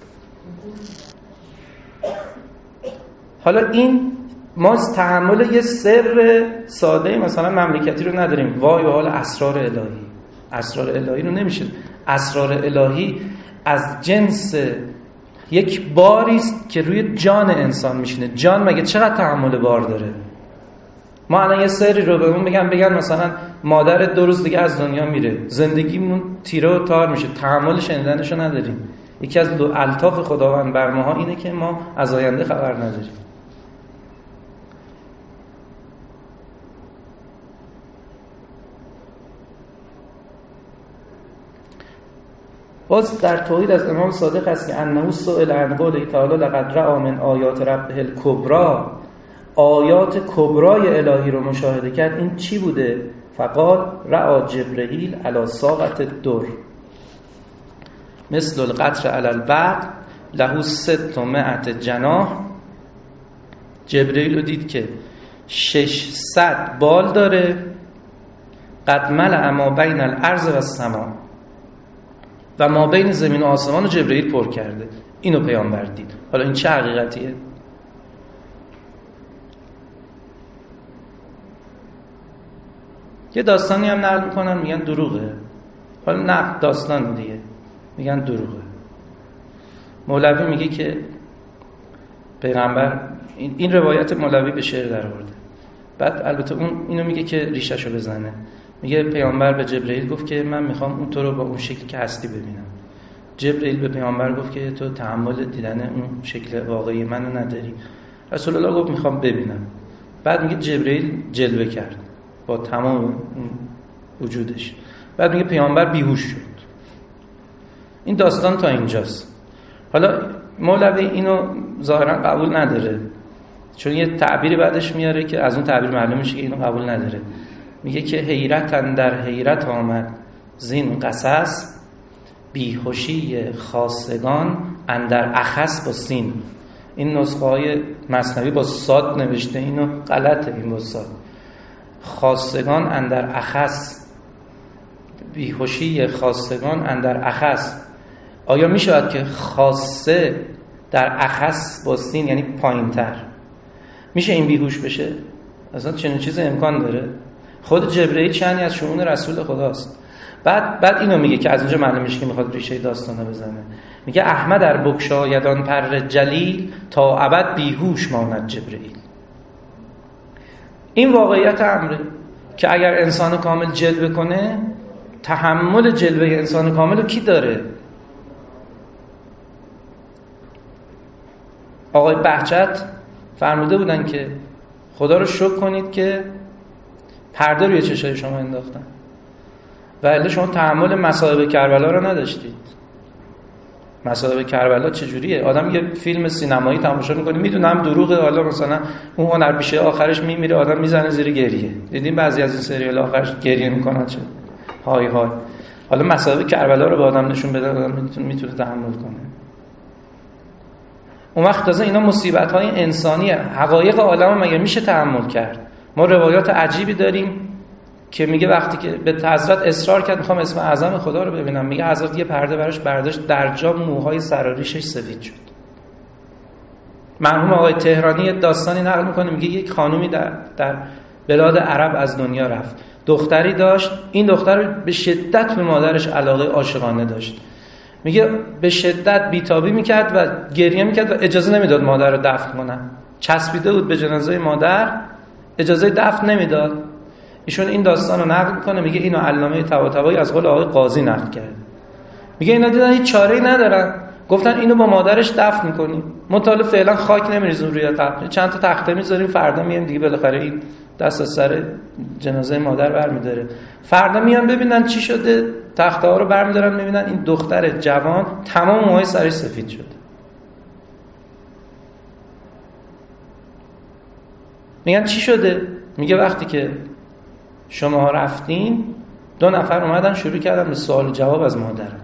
حالا این ما تحمل یه سر ساده مثلا مملکتی رو نداریم، وای به حال اسرار الهی. اسرار الهی رو نمیشه. اسرار الهی از جنس یک باری است که روی جان انسان میشینه. جان مگه چقدر تحمل بار داره؟ ما الان یه سری رو بهمون بگن مثلا مادر 2 روز دیگه از دنیا میره، زندگیمون تیره و تار میشه، تحمل شنیدنشو نداریم. یکی از الطاف خداوند بر ماها اینه که ما از آینده خبر نداریم. باز در توحید از امام صادق هست که انه سئل عن قوله تعالی لقد رأى من آیات ربه الکبری، آیات کبرای الهی رو مشاهده کرد. این چی بوده؟ فقال رأى جبرئیل علی ساقط الدر مثل القطر علی البحر له 600 جناح. جبرئیل رو دید که 600 بال داره، قد ملأ ما بین الارض و السماء، و ما بین زمین و آسمان رو جبرئیل پر کرده. اینو پیامبر دید. حالا این چه حقیقتیه؟ یه داستانی هم نقل میکنن میگن دروغه. حالا نه داستان دیگه میگن دروغه. مولوی میگه که پیغمبر، این روایت مولوی به شعر در آورده، بعد البته اون اینو میگه که ریشه‌شو بزنه، میگه پیامبر به جبرئیل گفت که من میخوام اون تو رو با اون شکلی که هستی ببینم. جبرئیل به پیامبر گفت که تو تحمل دیدن اون شکل واقعی منو نداری. رسول الله گفت میخوام ببینم. بعد میگه جبرئیل جلوه کرد با تمام وجودش. بعد میگه پیامبر بیهوش شد. این داستان تا اینجاست. حالا مولوی اینو ظاهرا قبول نداره، چون یه تعبیری بعدش میاره که از اون تعبیر معلوم میشه که اینو قبول نداره. میگه که حیرت اندر حیرت آمد زین قصص، بیهوشی خاصگان اندر اخص با سین. این نسخه های مثنوی با صاد نوشته، اینو غلطه، این با صاد. خاصگان اندر اخص، بیهوشی خاصگان اندر اخص. آیا میشود که خاصه در اخص با سین یعنی پایین تر میشه این بیهوش بشه؟ اصلا چنین چیز امکان داره؟ خود جبرئیل شأنی از شؤون رسول خداست. بعد اینو میگه که از اونجا معلوم میشه که میخواد ریشه داستانو بزنه. میگه احمد در بگشایدان پر جلیل، تا ابد بیهوش ماند جبرئیل. این واقعیت امره که اگر انسان کامل جلوه کنه، تحمل جلوه انسان کامل رو کی داره؟ آقای بهجت فرموده بودن که خدا رو شکر کنید که پرده روی چشای شما انداختن، ولی شما تحمل مصائب کربلا رو نداشتید. مصائب کربلا چجوریه؟ آدم یه فیلم سینمایی تماشا میکنه، میدونم دروغه، حالا مثلا اون هنرپیشه آخرش میمیره، آدم میزنه زیر گریه. دیدین بعضی از این سریال آخرش گریه میکنن چه های های. حالا مصائب کربلا رو به آدم نشون بده، آدم میتونه تحمل کنه. اون وقت تازه اینا مصیبت‌های انسانیه. حقایق عالم مگه میشه تحمل کرد؟ ما روایات عجیبی داریم که میگه وقتی که به حضرت اصرار کرد میخوام اسم اعظم خدا رو ببینم، میگه حضرت یه پرده براش برداشت، در جا موهای سراریشش سفید شد. مرحوم آقای تهرانی داستانی نقل میکنه، میگه یک خانومی در بلاد عرب از دنیا رفت، دختری داشت، این دختر به شدت به مادرش علاقه عاشقانه داشت. میگه به شدت بیتابی میکرد و گریه میکرد و اجازه نمیداد مادر رو دفن کنن. چسبیده بود به جنازه مادر، اجازه دفن نمیداد. ایشون این داستان رو نقل میکنه، میگه اینو علامه طباطبایی از قول آقای قاضی نقل کرد. میگه اینا دیدن هیچ چاره‌ای ندارن، گفتن اینو با مادرش دفن میکنیم، مطالب فعلا خاک نمیریزیم روی قبر، چند تا تخته میذاریم، فردا میایم دیگه بالاخره این دست از سر جنازه مادر برمیداره. فردا میان ببینن چی شده، تخته ها رو برمیدارن، میبینن این دختر جوان تمام موهای سرش سفید شده. میگن چی شده؟ میگه وقتی که شما رفتین 2 نفر اومدن شروع کردن به سوال و جواب از مادرم.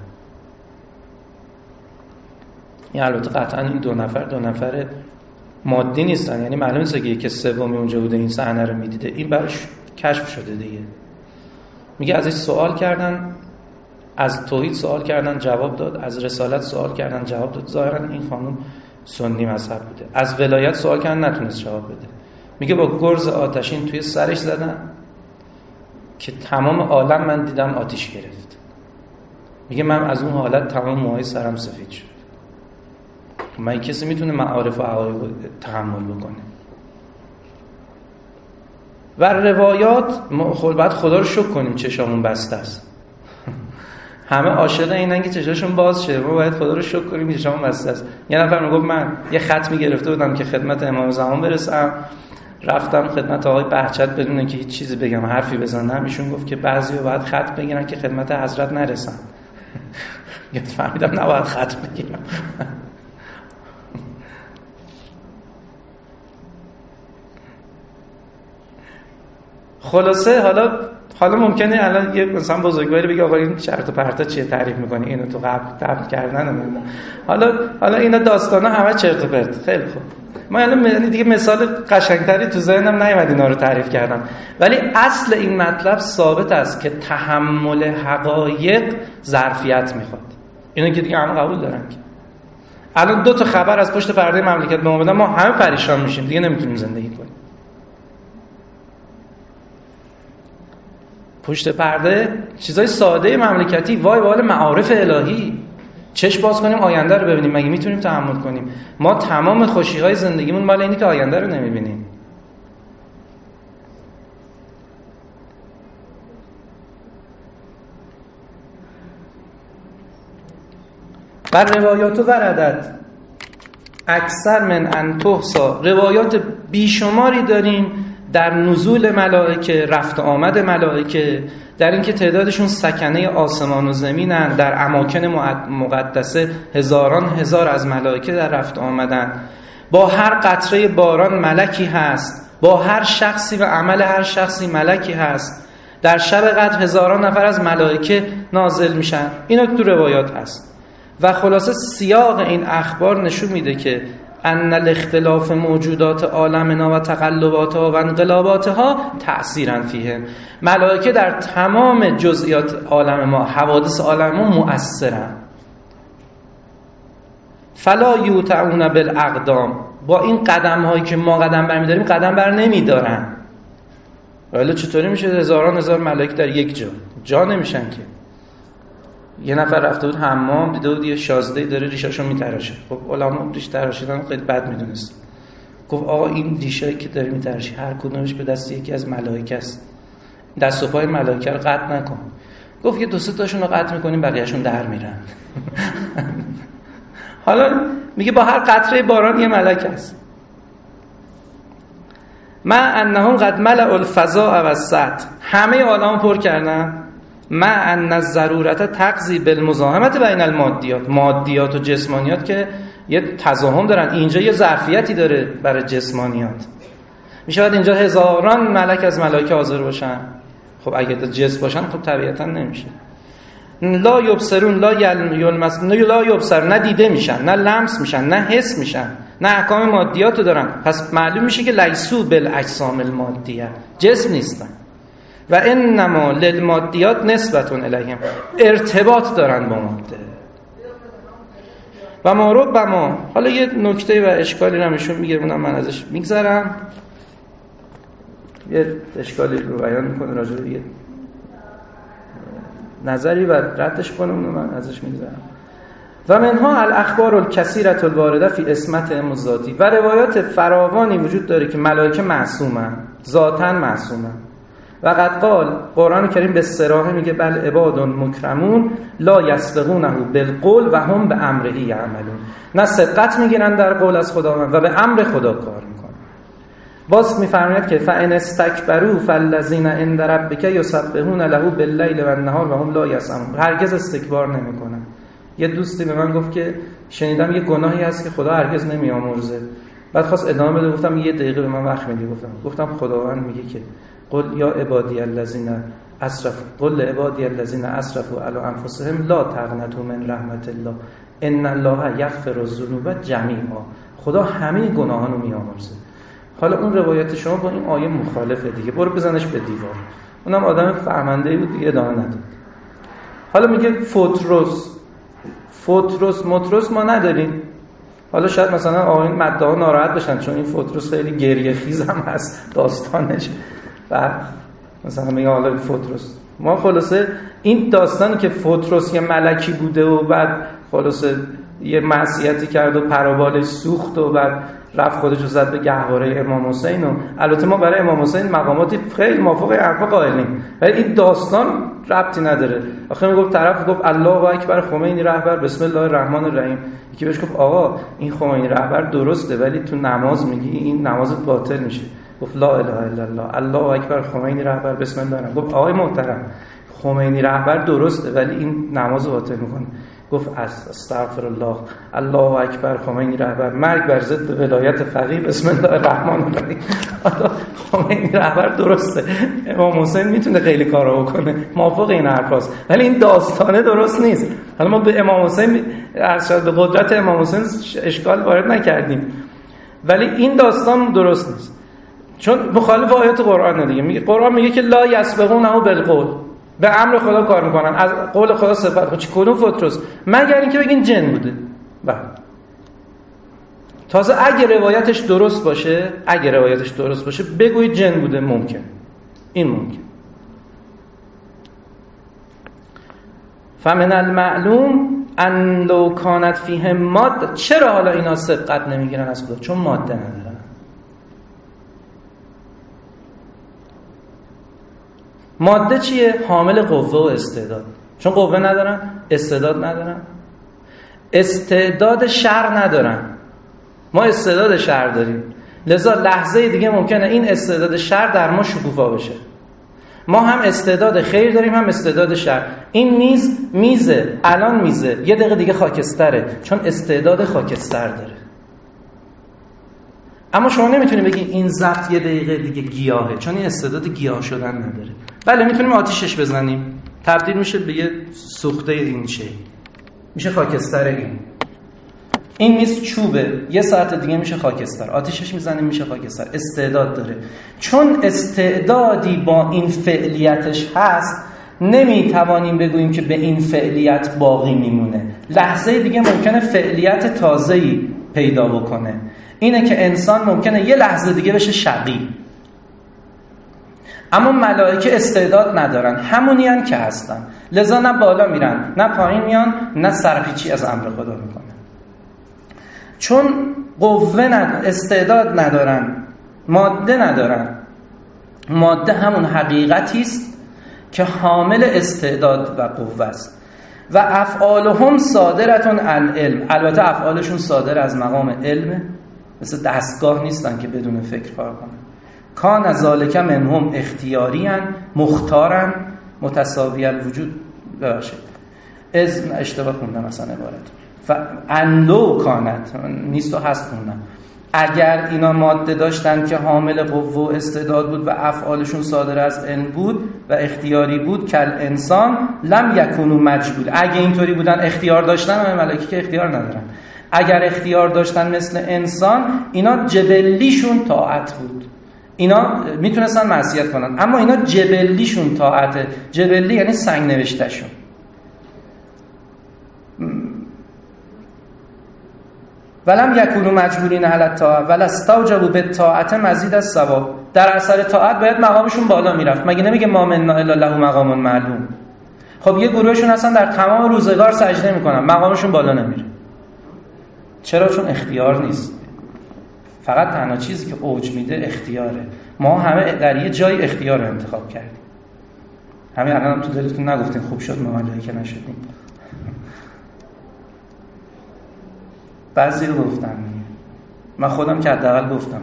یعنی البته قطعا این 2 نفر مادی نیستن، یعنی معلومه نیست که یک سومی اونجا بوده این صحنه رو میدیده، این براش کشف شده دیگه. میگه ازش سوال کردن، از توحید سوال کردن جواب داد، از رسالت سوال کردن جواب داد. ظاهرا این خانم سنی مذهب بوده. از ولایت سوال کردن، نتونست جواب بده. میگه با گرز آتشین توی سرش زدن که تمام عالم من دیدم آتش گرفت. میگه من از اون حالت تمام موهای سرم سفید شد. من کسی میتونه معارف و حقایق تحمل بکنه؟ و روایات باید خدا رو شکر کنیم چشامون بسته است. همه عاشق اینن که چشاشون باز شه، ما باید خدا رو شکر کنیم چشامون بسته است. یه نفر میگفت من یه ختمی گرفته بودم که خدمت امام زمان برسم، رفتم خدمت آقای بهجت بدون که هیچ چیزی بگم، حرفی بزنم. ایشون گفت که بعضیا باید خط بگیرن که خدمت حضرت نرسن. گفت فهمیدم نباید خط بگیرم. خلاصه حالا ممکنه الان یه مثلا بزرگواری بگه آقا این چرت و پرتا چیه تعریف می‌کنی، اینو تو قبل کردن. حالا اینا داستانا همه چرت و پرت. خیلی خوب، ما الان دیگه مثال قشنگتری تو ذهنم نیومد اینا رو تعریف کردم، ولی اصل این مطلب ثابت است که تحمل حقایق ظرفیت میخواد. اینو که دیگه همه قبول دارن که الان 2 تا خبر از پشت پرده مملکت به ما بدن، ما همه پریشان میشیم، دیگه نمیتونیم زندگی کنیم. پشت پرده چیزای ساده مملکتی، وای به حال معارف الهی. چشم باز کنیم آینده رو ببینیم، مگه میتونیم تحمل کنیم؟ ما تمام خوشی‌های زندگیمون مال اینه که آینده رو نمیبینیم. بر روایات وردت اکثر من ان تحصا، روایات بیشماری داریم در نزول ملائکه، رفت آمد ملائکه، در اینکه تعدادشون سکنه آسمان و زمینن، در اماکن مقدسه هزاران هزار از ملائکه در رفت آمدن. با هر قطره باران ملکی هست، با هر شخصی و عمل هر شخصی ملکی هست. در شب قدر هزاران نفر از ملائکه نازل میشن. اینا تو روایات هست. و خلاصه سیاق این اخبار نشون میده که ان الاختلاف موجودات عالمنا و تقلباتها و انقلاباتها تأثیرا فیه، ملائکه در تمام جزئیات عالم ما، حوادث عالم ما مؤثرن. فلا یوتعون بالاقدام، با این قدم هایی که ما قدم برمیداریم قدم بر نمیدارن. ولی چطوری میشه هزاران هزار ملائکه در یک جا نمیشن که؟ یه نفر رفته بود حمام، دیده بود یه شازده‌ای داره ریشاشو میتراشه. خب علما ریش تراشیدن خیلی بد میدونست. گفت آقا این ریشایی که داره میتراشی هر کدومش به دست یکی از ملائکه است، دست و پای ملائکه رو قطع نکن. گفت که دو سه تاشون رو قطع میکنیم بقیه‌شون در میرن. حالا میگه با هر قطره باران یه ملک است. ما انهم قد ملأ الفضاء و السطح، همه عالم پر کردن. ما ان الضرورت تقضی بالمزاحمت بین المادیات، مادیات و جسمانیات که یه تزاحم دارن. اینجا یه ظرفیتی داره برای جسمانیات، میشود اینجا هزاران ملک از ملائکه حاضر باشن. خب اگه جسم باشن خب طبیعتا نمیشه. لا یبصرون لا یلمسون، لا یبصر، نه دیده میشن، نه لمس میشن، نه حس میشن، نه احکام مادیاتو دارن. پس معلوم میشه که لیسو بالاجسام المادیه، جسم نیستن. و انما للمادیات نسبتون الیهم، ارتباط دارن با ماده. و ما ربما، حالا یه نکته و اشکالی رو ایشون میگه، اونم من ازش میگذرم، یه اشکالی رو بیان میکنه راجع به یه نظری و ردش کنه، اونم من ازش میگذرم. و منها الاخبار الکثیره الوارده فی اسمتهم ذاتی، و روایات فراوانی وجود داره که ملائکه معصومن، ذاتاً معصومن. و قد قال، قرآن کریم به صراحه میگه بل عباد مکرمون لا یسبقونه بالقول و هم به امره یعملون، نه سبقت میگیرن در قول از خداوند و به امر خدا کار میکنن. باز میفرماید که فان استکبروا فالذین عند ربک یسبحون له باللیل و النهار و هم لا یسمعون، هرگز استکبار نمیکنن. یه دوستی به من گفت که شنیدم یه گناهی هست که خدا هرگز نمیآمرزه. بعد خواست ادامه بده، گفتم یه دقیقه به من وقت میدی؟ گفتم خداوند میگه که قل یا عبادی الذین اسرفوا، قل عبادی الذین اسرفوا علی انفسهم لا تقنطوا من رحمت الله ان الله یغفر الذنوب جمیعا، خدا همه گناهان رو میآمرزه. حالا اون روایت شما با این آیه مخالفه دیگه، برو بزنش به دیوار. اونم آدم فهمنده‌ای بود دیگه، ادامه نداد. حالا میگه فوتروس متروس ما نداریم. حالا شاید مثلا آقایون مدعا ناراحت بشن چون این فوتروس خیلی گریه خیز هم هست داستانش، و مثلا میگه حالا فوتروس، ما خلاصه این داستانی که فوتروس یه ملکی بوده و بعد خلاصه یه معصیتی کرد و پروبالش سوخت و بعد رفت خودش رو زد به گهواره امام حسین، و البته ما برای امام حسین مقاماتی خیلی موافق حرفا قائلیم، ولی این داستان ربطی نداره. آخه میگفت طرف گفت الله اکبر خمینی رهبر بسم الله الرحمن الرحیم، یکی بهش گفت آقا این خمینی رهبر درسته ولی تو نماز میگی این نمازت باطل میشه. گفت لا اله الا الله الله اکبر خمینی رهبر بسم الله الرحمن. گفت آقای محترم خمینی رهبر درسته ولی این نماز باطل میکنه. گفت استغفر الله الله اکبر خمینی رهبر مرگ بر ضد ولایت فقیه بسم الله الرحمن الرحیم. خمینی رهبر درسته، امام حسین میتونه خیلی کارا بکنه، موافق این حرفاست، ولی این داستانه درست نیست. حالا ما به امام حسین ارشاد به قدرت امام حسین اشکال وارد نکردیم، ولی این داستان درست نیست چون مخالف آیات قرآن دیگه. میگه قرآن میگه که لا یسبقونه بالقول، به امر خدا کار میکنن، از قول خدا صفت چه کنون فوتروس، مگر اینکه بگین جن بوده. بله تازه اگه روایتش درست باشه بگوید جن بوده، ممکن، این ممکن. فمن المعلوم ان لو کانت فیه ماده. چرا حالا اینا سبقت نمیگیرن از خدا؟ چون ماده ندارن. ماده چیه؟ حامل قوه و استعداد. چون قوه ندارن، استعداد ندارن، استعداد شر ندارن. ما استعداد شر داریم، لذا لحظه دیگه ممکنه این استعداد شر در ما شکوفا بشه. ما هم استعداد خیر داریم هم استعداد شر. این میزه الان میزه، یه دقیقه دیگه خاکستره، چون استعداد خاکستر داره. اما شما نمیتونی بگی این زفت یه دقیقه دیگه گیاهه، چون این استعداد گیاه شدن نداره. بله میتونیم آتیشش بزنیم، تبدیل میشه به یه سوخته این شی، میشه خاکستر. این میز چوبه، یه ساعت دیگه میشه خاکستر، آتیشش میزنیم میشه خاکستر. استعداد داره. چون استعدادی با این فعلیتش هست، نمیتوانیم بگوییم که به این فعلیت باقی میمونه. لحظه دیگه ممکنه فعلیت تازه‌ای پیدا بکنه. اینه که انسان ممکنه یه لحظه دیگه بشه شقی. اما ملائکه استعداد ندارن، همونی هن که هستن، لذا نه بالا میرن نه پایین میان، نه سرپیچی از امر خدا میکنن. چون قوه ندارن، استعداد ندارن، ماده ندارن. ماده همون حقیقتی است که حامل استعداد و قوه است. و افعالهم صادرتون عن علم. البته افعالشون صادر از مقام علم، مثل دستگاه نیستن که بدون فکر کار کنن. کان ذالک منهم اختیاریان مختارن متساوی الوجود. ببخشید اشتباه خوندم مثلا عبارت انلو کانت نیست و هست خوندم. اگر اینا ماده داشتن که حامل قوه و استعداد بود و افعالشون صادر از علم بود و اختیاری بود، کل انسان لم یکونو مجبول. اگه اینطوری بودن اختیار داشتن، همه ملائکه که اختیار ندارن، اگر اختیار داشتن مثل انسان، اینا جبلیشون طاعت بود، اینا میتونستن معصیت کنن. اما اینا جبلیشون طاعته. جبلی یعنی سنگ نوشتهشون. ولم یکونو مجبورین علی الطاعه ولا استوجبوا بالطاعه مزید از ثواب. در اثر طاعت باید مقامشون بالا میرفت. مگه نمیگه ما منا الا له مقام معلوم؟ خب یه گروهشون اصلا در تمام روزگار سجده میکنن، مقامشون بالا نمیره. چرا؟ چون اختیار نیست. فقط تنها چیزی که اوج میده اختیاره. ما همه در یه جای اختیار رو انتخاب کردیم. همین الان تو دلتون نگفتین خوب شد ما ملائکه نشدیم؟ بعضی رو گفتم، من خودم که حداقل گفتم.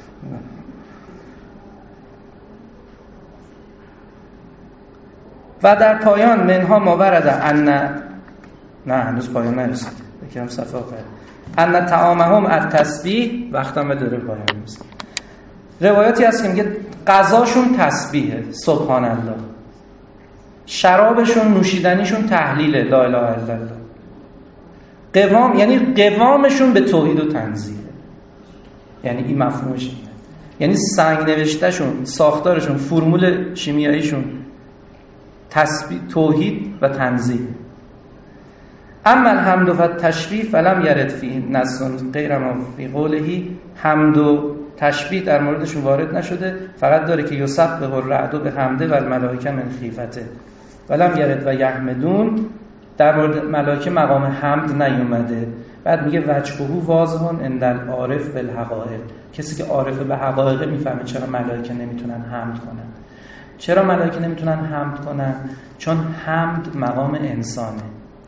و در پایان منها ما ورده ان نه هنوز پایان نرسید، یکم صفحه آخر. ان طعامهم التسبیح. وقتم داره پایان میشه. روایاتی هست که میگه غذاشون تسبیحه، سبحان الله. شرابشون، نوشیدنیشون تهلیل لا اله الا الله. قوام یعنی قوامشون به توحید و تنزیه. یعنی این مفهومش اینه. یعنی سنگ نوشتهشون، ساختارشون، فرمول شیمیاییشون تسبیح، توحید و تنزیه. اما الحمد و تشبیه فلم یرد فی نص غیر ما فی قوله. حمد و تشبیه در موردشون وارد نشده، فقط داره که یسبح الرعد بحمده و الملائکه من خیفته. ولم یرد و یحمدون. در مورد ملائکه مقام حمد نیومده. بعد میگه وجهه واضحون عند العارف بالحقائق. کسی که عارف به حقایق میفهمه چرا ملائکه نمیتونن حمد کنن. چرا ملائکه نمیتونن حمد کنن؟ چون حمد مقام انسانه.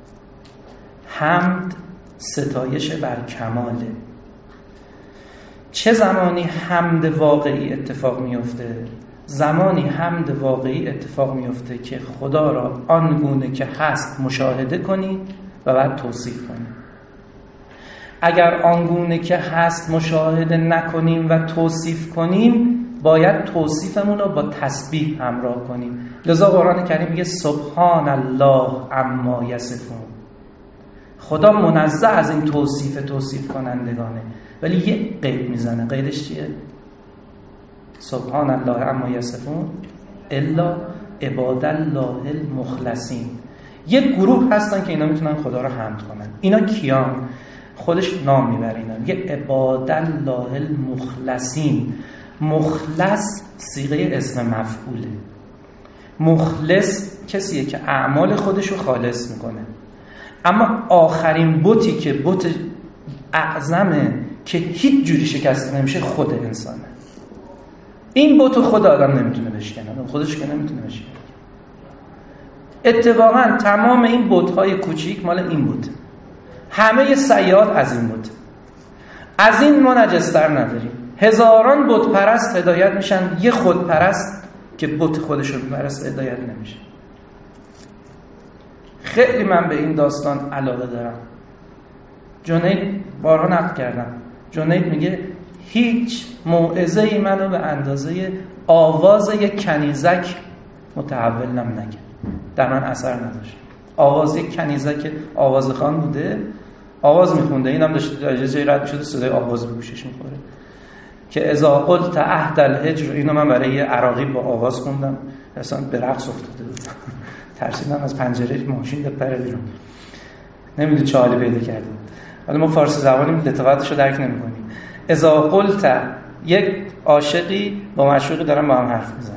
حمد ستایش بر کماله. چه زمانی حمد واقعی اتفاق میفته؟ زمانی حمد واقعی اتفاق میفته که خدا را آنگونه که هست مشاهده کنی و بعد توصیف کنی. اگر آنگونه که هست مشاهده نکنیم و توصیف کنیم، باید توصیفمون رو با تسبیح همراه کنیم. لذا قرآن کریم میگه سبحان الله عما یصفون. خدا منزه از این توصیف کنندگانه، ولی یک قید میزنه. قیدش چیه؟ سبحان الله عما یصفون الا عباد الله المخلصین. یک گروه هستن که اینا میتونن خدا رو حمد کنن. اینا کیان؟ خودش نام میبره اینا. یه عباد الله المخلصین. مخلص صیغه اسم مفعوله. مخلص کسیه که اعمال خودش رو خالص میکنه. اما آخرین بتی که بت اعظمه که هیچ جوری شکسته نمیشه خود انسانه. این بت خود آدم نمیتونه بشکنه، خودش که نمیتونه بشکنه. اتفاقا تمام این بت‌های کوچیک مال این بت، همه سیاد از این بت. از این ما نجستر نداریم. هزاران بت پرست هدایت میشن، یه خود پرست که بت خودش رو پرست هدایت نمیشه. خیلی من به این داستان علاقه دارم. جنید بارها نقل کردم، جنید میگه هیچ موعظه‌ای منو به اندازه آواز یک کنیزک متحولم نکرد، در من اثر نداشت. آواز یک کنیزک آوازخوان بوده، آواز میخونده، اینم داشته جایی رد میشده صدای آواز به گوشش میخوره که اذا قلت عهد الهجر، اینو من برای یه عراقی با آواز خوندم، اصلا به رقص افتاده بود. ترسیدم از پنجره ماشین بپره بیرون، نمیدونی چه حالی پیدا کرده. حالا ما فارسی زبانیم لطافتشو درک نمی‌کنیم. اذا قلت، یک عاشقی با معشوقی دارن با هم حرف میزنن.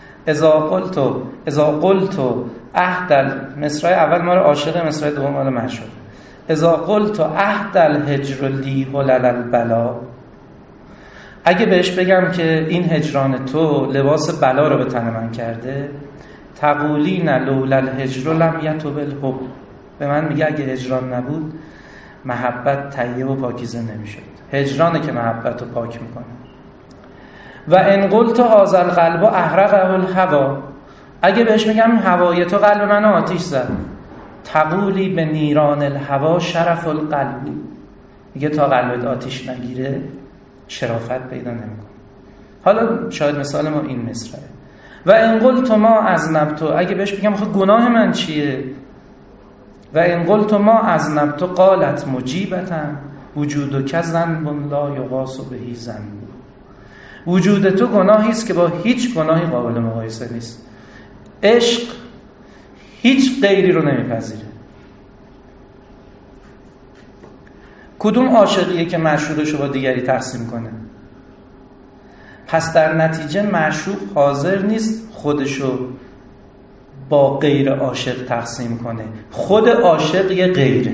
اذا قلت عهد، مصرع اول مال عاشق، مصرع دوم مال معشوق. اذا قلت عهد الهجر لی هلل البلا، اگه بهش بگم که این هجران تو لباس بلا رو به تن من کرده، تقولین لولا الهجر لم یطب الحب، به من میگه اگه هجران نبود محبت طیب و پاکیزه نمیشد. هجرانه که محبت رو پاک میکنه. و ان قلت هذا القلب احرقه الهوا، اگه بهش میگم هوای تو قلب منو آتیش زد، تقولی به نیران الهوا شرف القلب، میگه تا قلبت آتیش نگیره شرافت پیدا نمیکنه. حالا شاید مثال ما این مصرعه. و ان قلت ما اذنبت، اگه بهش بگم خب گناه من چیه، و ان قلت ما اذنبت قالت مجیبتا وجودک ذنب لا یقاس به ذنب، وجود تو گناهی است که با هیچ گناهی قابل مقایسه نیست. عشق هیچ غیری رو نمیپذیره. کدوم عاشقیه که معشوقش رو با دیگری تقسیم کنه؟ پس در نتیجه معشوق حاضر نیست خودشو با غیر عاشق تقسیم کنه، خود عاشق یه غیره.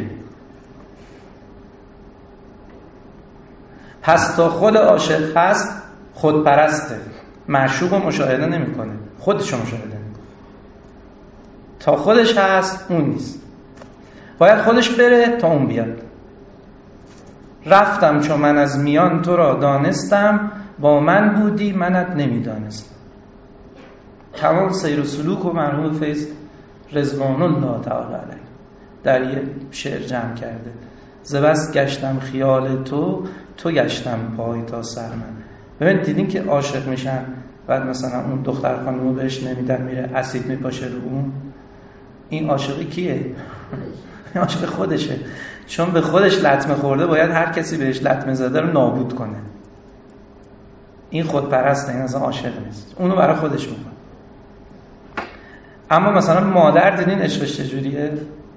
پس تا خود عاشق هست خودپرسته، معشوق رو مشاهده نمی کنه، خودش رو مشاهده می کنه. تا خودش هست اون نیست، باید خودش بره تا اون بیاد. رفتم چون من از میان تو را دانستم، با من بودی منت نمی دانستم. تمام سیر و سلوک و مرحوم فیض رضوان الله تعالی علیه در یه شعر جمع کرده. ز بس گشتم خیال تو گشتم پای تا سر من. ببین دیدین که عاشق میشن بعد مثلا اون دختر خانمو بهش نمیدن، میره اسید میپاشه رو اون. این عاشقی کیه؟ عاشق خودشه، چون به خودش لطمه خورده باید هر کسی بهش لطمه زده رو نابود کنه. این خودپرسته، این اصلا عاشق نیست، اونو برای خودش میکنه. اما مثلا مادر دیدین عشقش چجوریه؟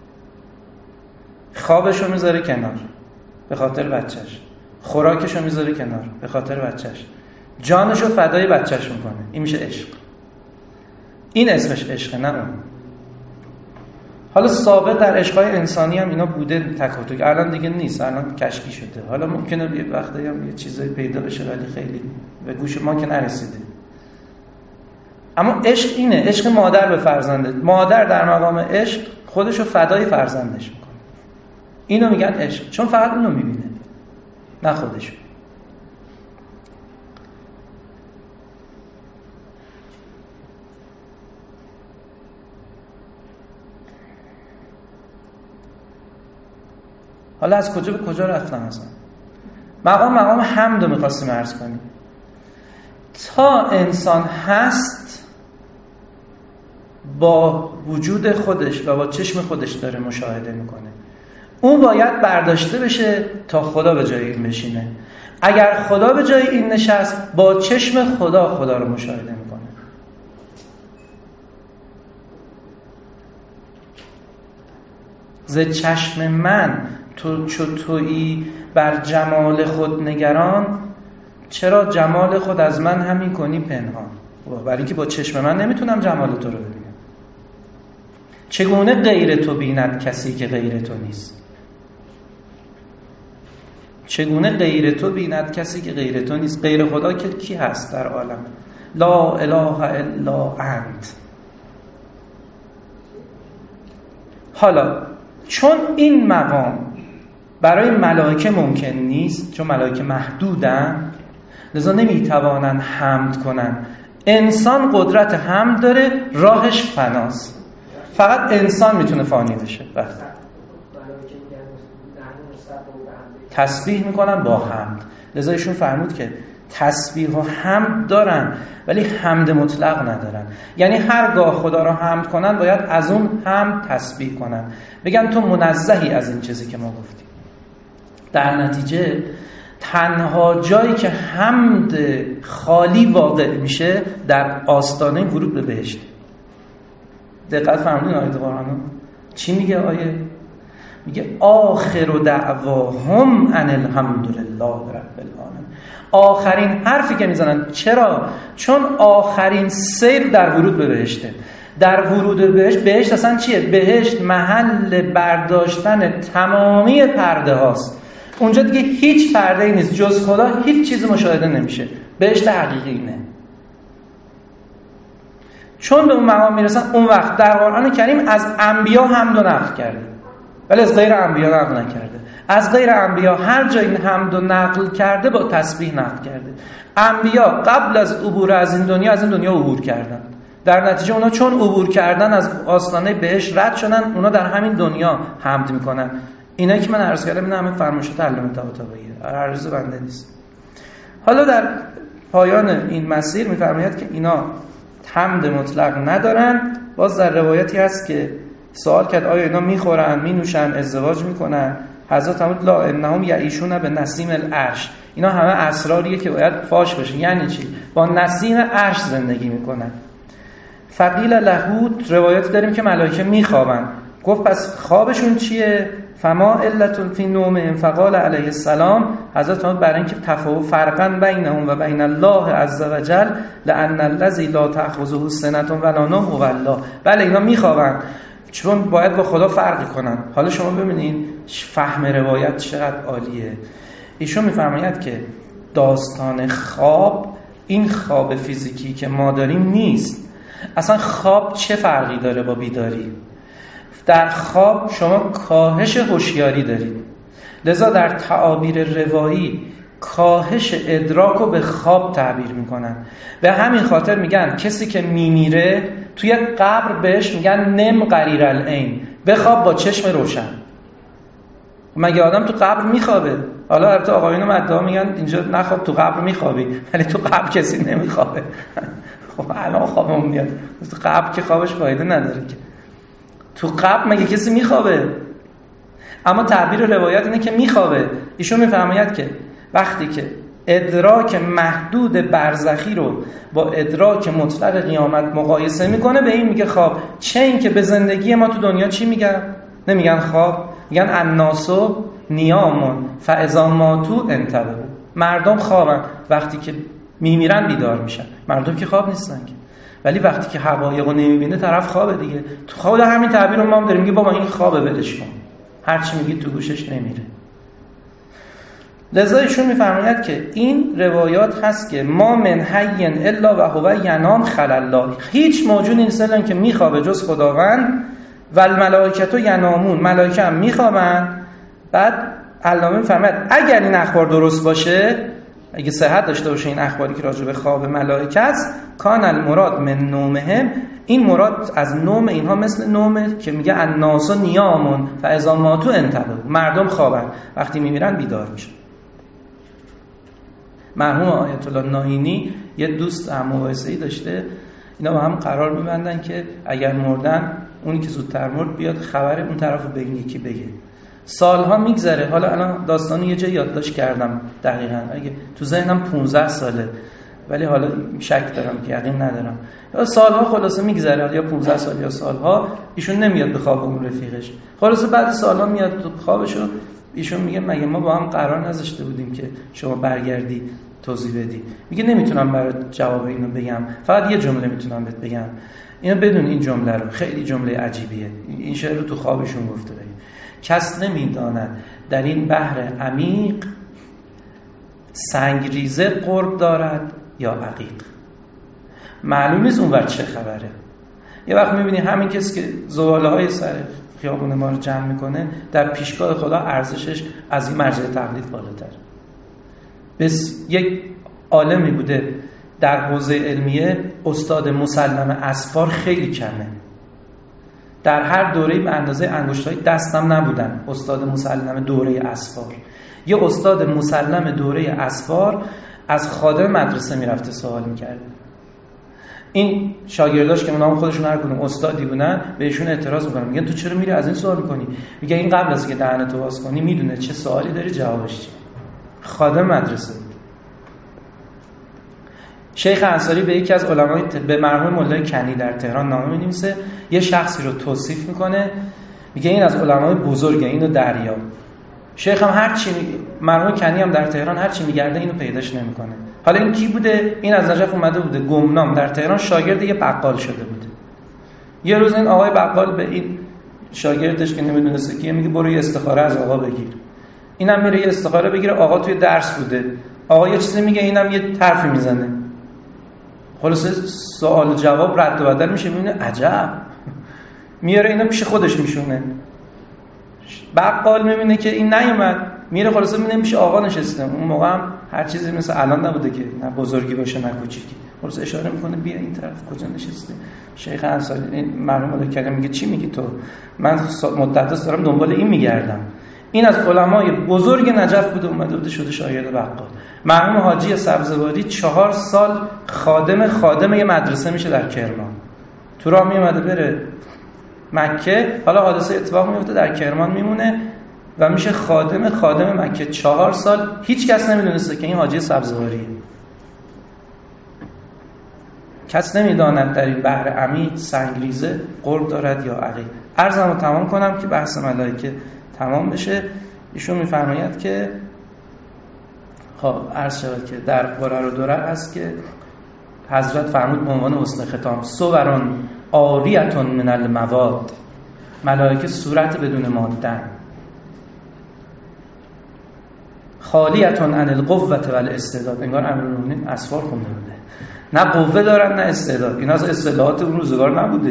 خوابشو میذاره کنار به خاطر بچهش، خوراکشو میذاره کنار به خاطر بچهش، جانشو فدای بچهش میکنه. این میشه عشق. این اسمش عشقه، نه اون. حالا ثابت در عشقای انسانی هم اینا بوده تک و توک، الان دیگه نیست، الان کشکی شده. حالا ممکنه یه وقتی هم یه چیزایی پیدا بشه ولی خیلی به گوش ما که نرسیده. اما عشق اینه، عشق مادر به فرزنده. مادر در مقام عشق خودشو فدای فرزندش میکنه. اینو میگن عشق، چون فقط اونو میبینه نه خودشو. حالا از کجا به کجا رفتم اصلا؟ مقام حمد رو میخواستیم عرض کنیم. تا انسان هست با وجود خودش و با چشم خودش داره مشاهده میکنه. اون باید برداشته بشه تا خدا به جای این بشینه. اگر خدا به جای این نشست، با چشم خدا رو مشاهده میکنه. ز چشم من تو چو تویی بر جمال خود نگران، چرا جمال خود از من همین کنی پنهان؟ برای اینکه با چشم من نمیتونم جمال تو رو ببینم. چگونه غیر تو بیند کسی که غیر تو نیست؟ چگونه غیر تو بیند کسی که غیر تو نیست؟ غیر خدا که کی هست در عالم؟ لا اله الا انت. حالا چون این مقام برای ملائکه ممکن نیست، چون ملائکه محدودن، لذا نمیتوانن حمد کنن. انسان قدرت حمد داره، راهش فناست. فقط انسان میتونه فانی بشه. تسبیح میکنن با حمد. لذا ایشون فرمود که تسبیح و حمد دارن ولی حمد مطلق ندارن. یعنی هرگاه خدا رو حمد کنن باید از اون حمد تسبیح کنن، بگن تو منزهی از این چیزی که ما گفتیم. در نتیجه تنها جایی که حمد خالی واقع میشه در آستانه ورود به بهشت. دقت فرمودین آیه قرآنو چی میگه؟ آیه میگه آخر دعواهم ان الحمدلله رب العالمین. آخرین حرفی که میزنن. چرا؟ چون آخرین سیر در ورود به بهشته. در ورود به بهشت اصلا چیه؟ بهشت محل برداشتن تمامی پرده هاست. اونجا دیگه هیچ پرده‌ای نیست، جز خدا هیچ چیزی مشاهده نمیشه. بهشت حقیقی اینه. چون به اون مقام میرسن، اون وقت در قرآن کریم از انبیا حمد و نقل کرده ولی از غیر انبیا نقل نکرده. از غیر انبیا هر جا این حمد و نقل کرده با تسبیح نقل کرده. انبیا قبل از عبور از این دنیا عبور کردن. در نتیجه اونا چون عبور کردن از آستانه بهشت رد شدن، اونا در همین دنیا حمد میکنن. اینا که من عرض کردم اینا همه فرمایشات علامه طباطبایی، عرض بنده نیست. حالا در پایان این مسیر میفرماید که اینا حمد مطلق ندارن. باز در روایتی هست که سوال کرد آیا اینا میخورن، مینوشن، ازدواج میکنن؟ حضرت فرمود لا انهم یعیشون به نسیم العرش. اینا همه اسراریه که باید فاش بشه. یعنی چی؟ با نسیم عرش زندگی میکنن. فقیل لهود روایت داریم که ملائکه میخوابن. گفت پس خوابشون چیه؟ فما علت فی نومهم فقال علیه السلام. حضرت فرمود برای اینکه تفاوت فرقا بینهم و بین الله عز وجل لان الذی لا تأخذه سنة ولا نوم هو الله. بله اینا میخوابن چون باید با خدا فرق کنن. حالا شما ببینید فهم روایت چقدر عالیه. ایشون میفرماید که داستان خواب این خواب فیزیکی که ما داریم نیست. اصلا خواب چه فرقی داره با بیداری؟ در خواب شما کاهش هوشیاری دارید. لذا در تعابیر روایی کاهش ادراک رو به خواب تعبیر میکنن. به همین خاطر میگن کسی که میمیره توی قبر بهش میگن نم قریر العین، بخواب با چشم روشن. مگه آدم تو قبر میخوابه؟ حالا البته آقایون مدعا میگن اینجا نخواب تو قبر میخوابی، ولی تو قبر کسی نمیخوابه. خب الان خوابمون میاد، تو قبر که خوابش فایده نداره که. تو قبر مگه کسی میخوابه؟ اما تعبیر روایت اینه که میخوابه. ایشون میفرماید که وقتی که ادراک محدود برزخی رو با ادراک مطلق قیامت مقایسه میکنه به این میگه خواب. چه این که به زندگی ما تو دنیا چی میگن؟ نمیگن خواب، میگن الناسو نیامون فاذا ماتوا انتبهوا. مردم خوابن، وقتی که میمیرن بیدار میشن. مردم که خواب نیستن که، ولی وقتی که حقایقو نمیبینه طرف خوابه دیگه. تو خواب همین تعبیر رو ما هم داریم، میگه بابا این خوابه ولش کن، هر چی میگی تو گوشش نمیره. لذا ایشون میفرماید که این روایات هست که ما من حی الا و هو ینام خلال الله. هیچ موجودی نیست که میخوابه جز خداوند. و الملائکه ینامون، ملائکه هم میخوابن. بعد علامه میفرماید اگر این اخبار درست باشه، اگه صحت داشته باشه این اخباری که راجع به خواب ملائکه است، کان المراد من نومهم، این مراد از نوم اینها مثل نومه که میگه الناس نیامون فاذا ماتوا انتبهوا. مردم خوابن، وقتی میمیرن بیدار میشن. مرحوم آیت الله ناینی یه دوست هم مباحثه‌ای داشته، اینا با هم قرار می‌بندن که اگر مردن اونی که زودتر مرد بیاد خبر اون طرفو به این یکی بگه. سالها میگذره. حالا الان داستانو یه جای یادداشت کردم دقیقاً، اگه تو ذهنم 15 ساله، ولی حالا شک دارم که یقین ندارم. یا سالها خلاصه میگذره، یا 15 سال یا سالها، ایشون نمیاد به خواب اون رفیقش. خلاصه بعد سالها میاد تو خوابشو، ایشون میگه مگه ما با هم قرار نذاشته بودیم که شما برگردی توضیح بدی؟ میگه نمیتونم برات جواب اینو بگم، فقط یه جمله میتونم بهت بگم. اینو بدون این جمله رو، خیلی جمله عجیبیه. این شعر رو تو خوابشون گفته بود. کس نمیداند در این بحر عمیق سنگریزه قرب دارد یا عقیق. معلوم نیست اونور چه خبره. یه وقت میبینی همین کسی که زباله های سر خیابون ما رو جمع میکنه در پیشگاه خدا ارزشش از این مرجع تقلید بالاتر. بس یک عالمی بوده در حوزه علمیه، استاد مسلم اسفار خیلی کمه. در هر دوره‌ای به اندازه انگشت‌های دستم نبودن استاد مسلم دوره اسفار. یه استاد مسلم دوره اسفار از خادم مدرسه میرفته سوال میکرده. این شاگرداش که نام خودشون هر کدوم استادی بودن بهشون اعتراض میکنن، میگن تو چرا میری از این سوال میکنی؟ میگه این قبل از که دهنتو باز کنی میدونه چه سوالی داری جوابش چیه. خادم مدرسه. شیخ انصاری به یکی از علمای به مرحوم مولای کنی در تهران نامه می‌نویسه، یه شخصی رو توصیف میکنه، میگه این از علمای بزرگه، اینو دریا. شیخ هم هر چی مرحوم کنی هم در تهران هر چی میگرده اینو پیداش نمیکنه. حالا این کی بوده؟ این از نجف اومده بوده، گمنام در تهران شاگرد یه بقال شده بوده. یه روز این آقای بقال به این شاگردش که نمیدونسته کیه میگه برو یه استخاره از آقا بگیر. اینم میره یه استخاره بگیره، آقا توی درس بوده. آقا یه چیزی میگه، اینم یه حرفی میزنه. خلاصه سوال جواب رد و بدل میشه، میبینه عجب. میاره اینا پیش خودش میشونه. بقال میبینه که این نیومد، میره خلاصه میبینه پیش آقا نشسته. اون موقع هم هر چیزی مثل الان نبوده که نه بزرگی باشه نه کوچیکی. خلاصه اشاره میکنه بیا این طرف کجا نشسته. شیخ انصاری این مرحوم مولوی کریم میگه چی میگی تو؟ من مدت دارم دنبال این میگردم. این از علمای بزرگ نجف بوده، اومده بوده شده شاگرد بقال. مرحوم حاجی سبزواری 4 سال خادم یه مدرسه میشه در کرمان. تو راه میومده بره مکه، حالا حادثه اتفاق میفته در کرمان میمونه و میشه خادم مکه 4 سال. هیچ کس نمیدونسته که این حاجی سبزواریه. کس نمیداند در این بحر عمیق سنگریزه قرب دارد یا عقیق. عرضمو تمام کنم که بحث ملائکه تمام بشه. ایشون میفرماید که خب عرض شود که در قرار و دوره هست که حضرت فرمود به عنوان حسن ختام صورون عاریتون من المواد. ملائکه صورت بدون ماده، خالیتون عن القوة والاستعداد. انگار امیرالمومنین اسفار خونده بوده، نه قوه دارن نه استعداد. این از اصطلاحات اون روزگار نبوده.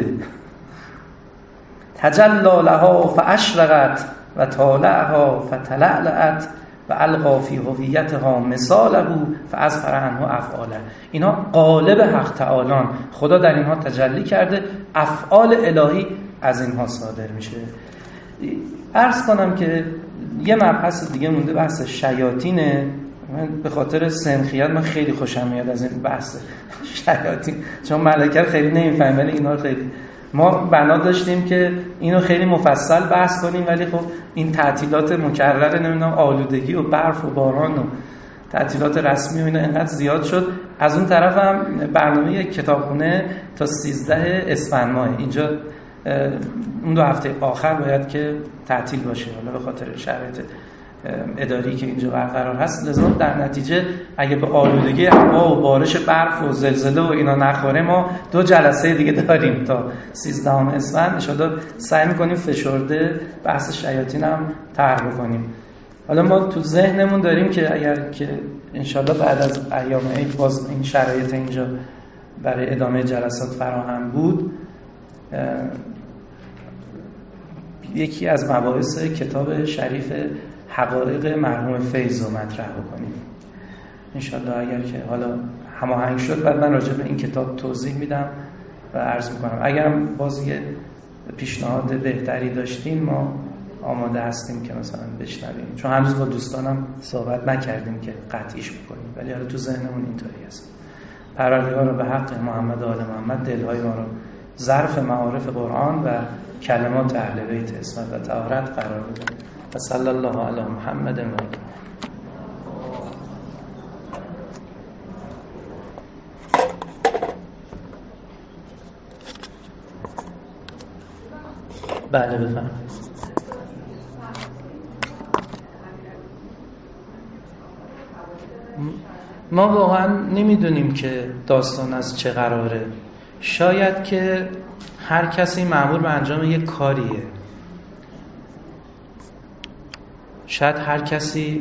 تجلی لها فاشرقت و طالعها فتلعلعت و القا فی هویتها مثاله فاظهر عنه افعاله. اینا قالب حق تعالی، خدا در اینها تجلی کرده، افعال الهی از اینها صادر میشه. عرض کنم که یه مبحث دیگه مونده، بحث شیاطینه. من به خاطر سنخیت من خیلی خوشم میاد از این بحث شیاطین، چون ملائکه خیلی نمیفهمن، ولی اینا خیلی ما بنا داشتیم که اینو خیلی مفصل بحث کنیم، ولی خب این تعطیلات مکرر نمیدونم آلودگی و برف و باران و تعطیلات رسمی و اینا اینقدر زیاد شد. از اون طرف هم برنامه کتابخونه تا 13 اسفند ماه اینجا اون 2 هفته آخر باید که تعطیل باشه، حالا به خاطر شرایط اداری که اینجا برقرار هست. لذا در نتیجه اگه به آلودگی هوا و بارش برف و زلزله و اینا نخوره، ما 2 جلسه دیگه داریم تا 13 اسفند. ان شاءالله سعی می‌کنیم فشرده بحث شیاطین هم طرح بکنیم. حالا ما تو ذهنمون داریم که اگر که ان شاءالله بعد از ایام عید باز این شرایط اینجا برای ادامه جلسات فراهم بود، یکی از مباحث کتاب شریف حقایق مرحوم فیض رو مطرح بکنیم انشالله. اگر که حالا هماهنگ شد بعد من راجع به این کتاب توضیح میدم و عرض میکنم. اگرم باز یه پیشنهاد بهتری داشتین ما آماده هستیم که مثلا بشنویم، چون هنوز با دوستانم صحبت نکردیم که قطعیش بکنیم، ولی حالا تو ذهنمون اینطوری است. پروردگار رو به حق محمد و آل محمد دلهای ما رو ظرف معارف قرآن و کلمات اهل بیت عصمت و طهارت قرار بده. و صلی الله علی محمد و بله بفرمایید. ما واقعا نمیدونیم که داستان از چه قراره. شاید که هر کسی مأمور به انجام یک کاریه. شاید هر کسی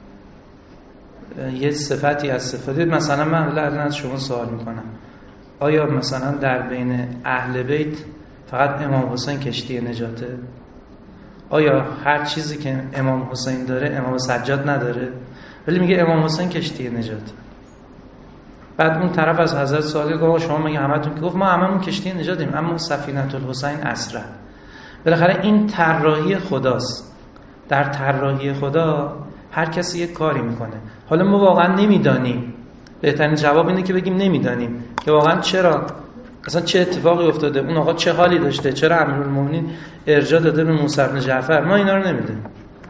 یه صفتی از صفاتی، مثلا من از شما سوال میکنم آیا مثلا در بین اهل بیت فقط امام حسین کشتی نجاته؟ آیا هر چیزی که امام حسین داره امام سجاد نداره؟ ولی میگه امام حسین کشتی نجاته. بعد اون طرف از حضرت سوال گفت شما میگه همتون که گفت ما هممون کشتی نجاتیم اما سفینه الحسین اسرع. بالاخره این طراحی خداست. در طراحی خدا هر کسی یک کاری میکنه. حالا ما واقعا نمیدانیم. بهترین جواب اینه که بگیم نمیدانیم که واقعا چرا، اصلا چه اتفاقی افتاده، اون آقا چه حالی داشته، چرا امیرالمومنین ارجاع داده به موسی بن جعفر. ما اینا رو نمیدونیم.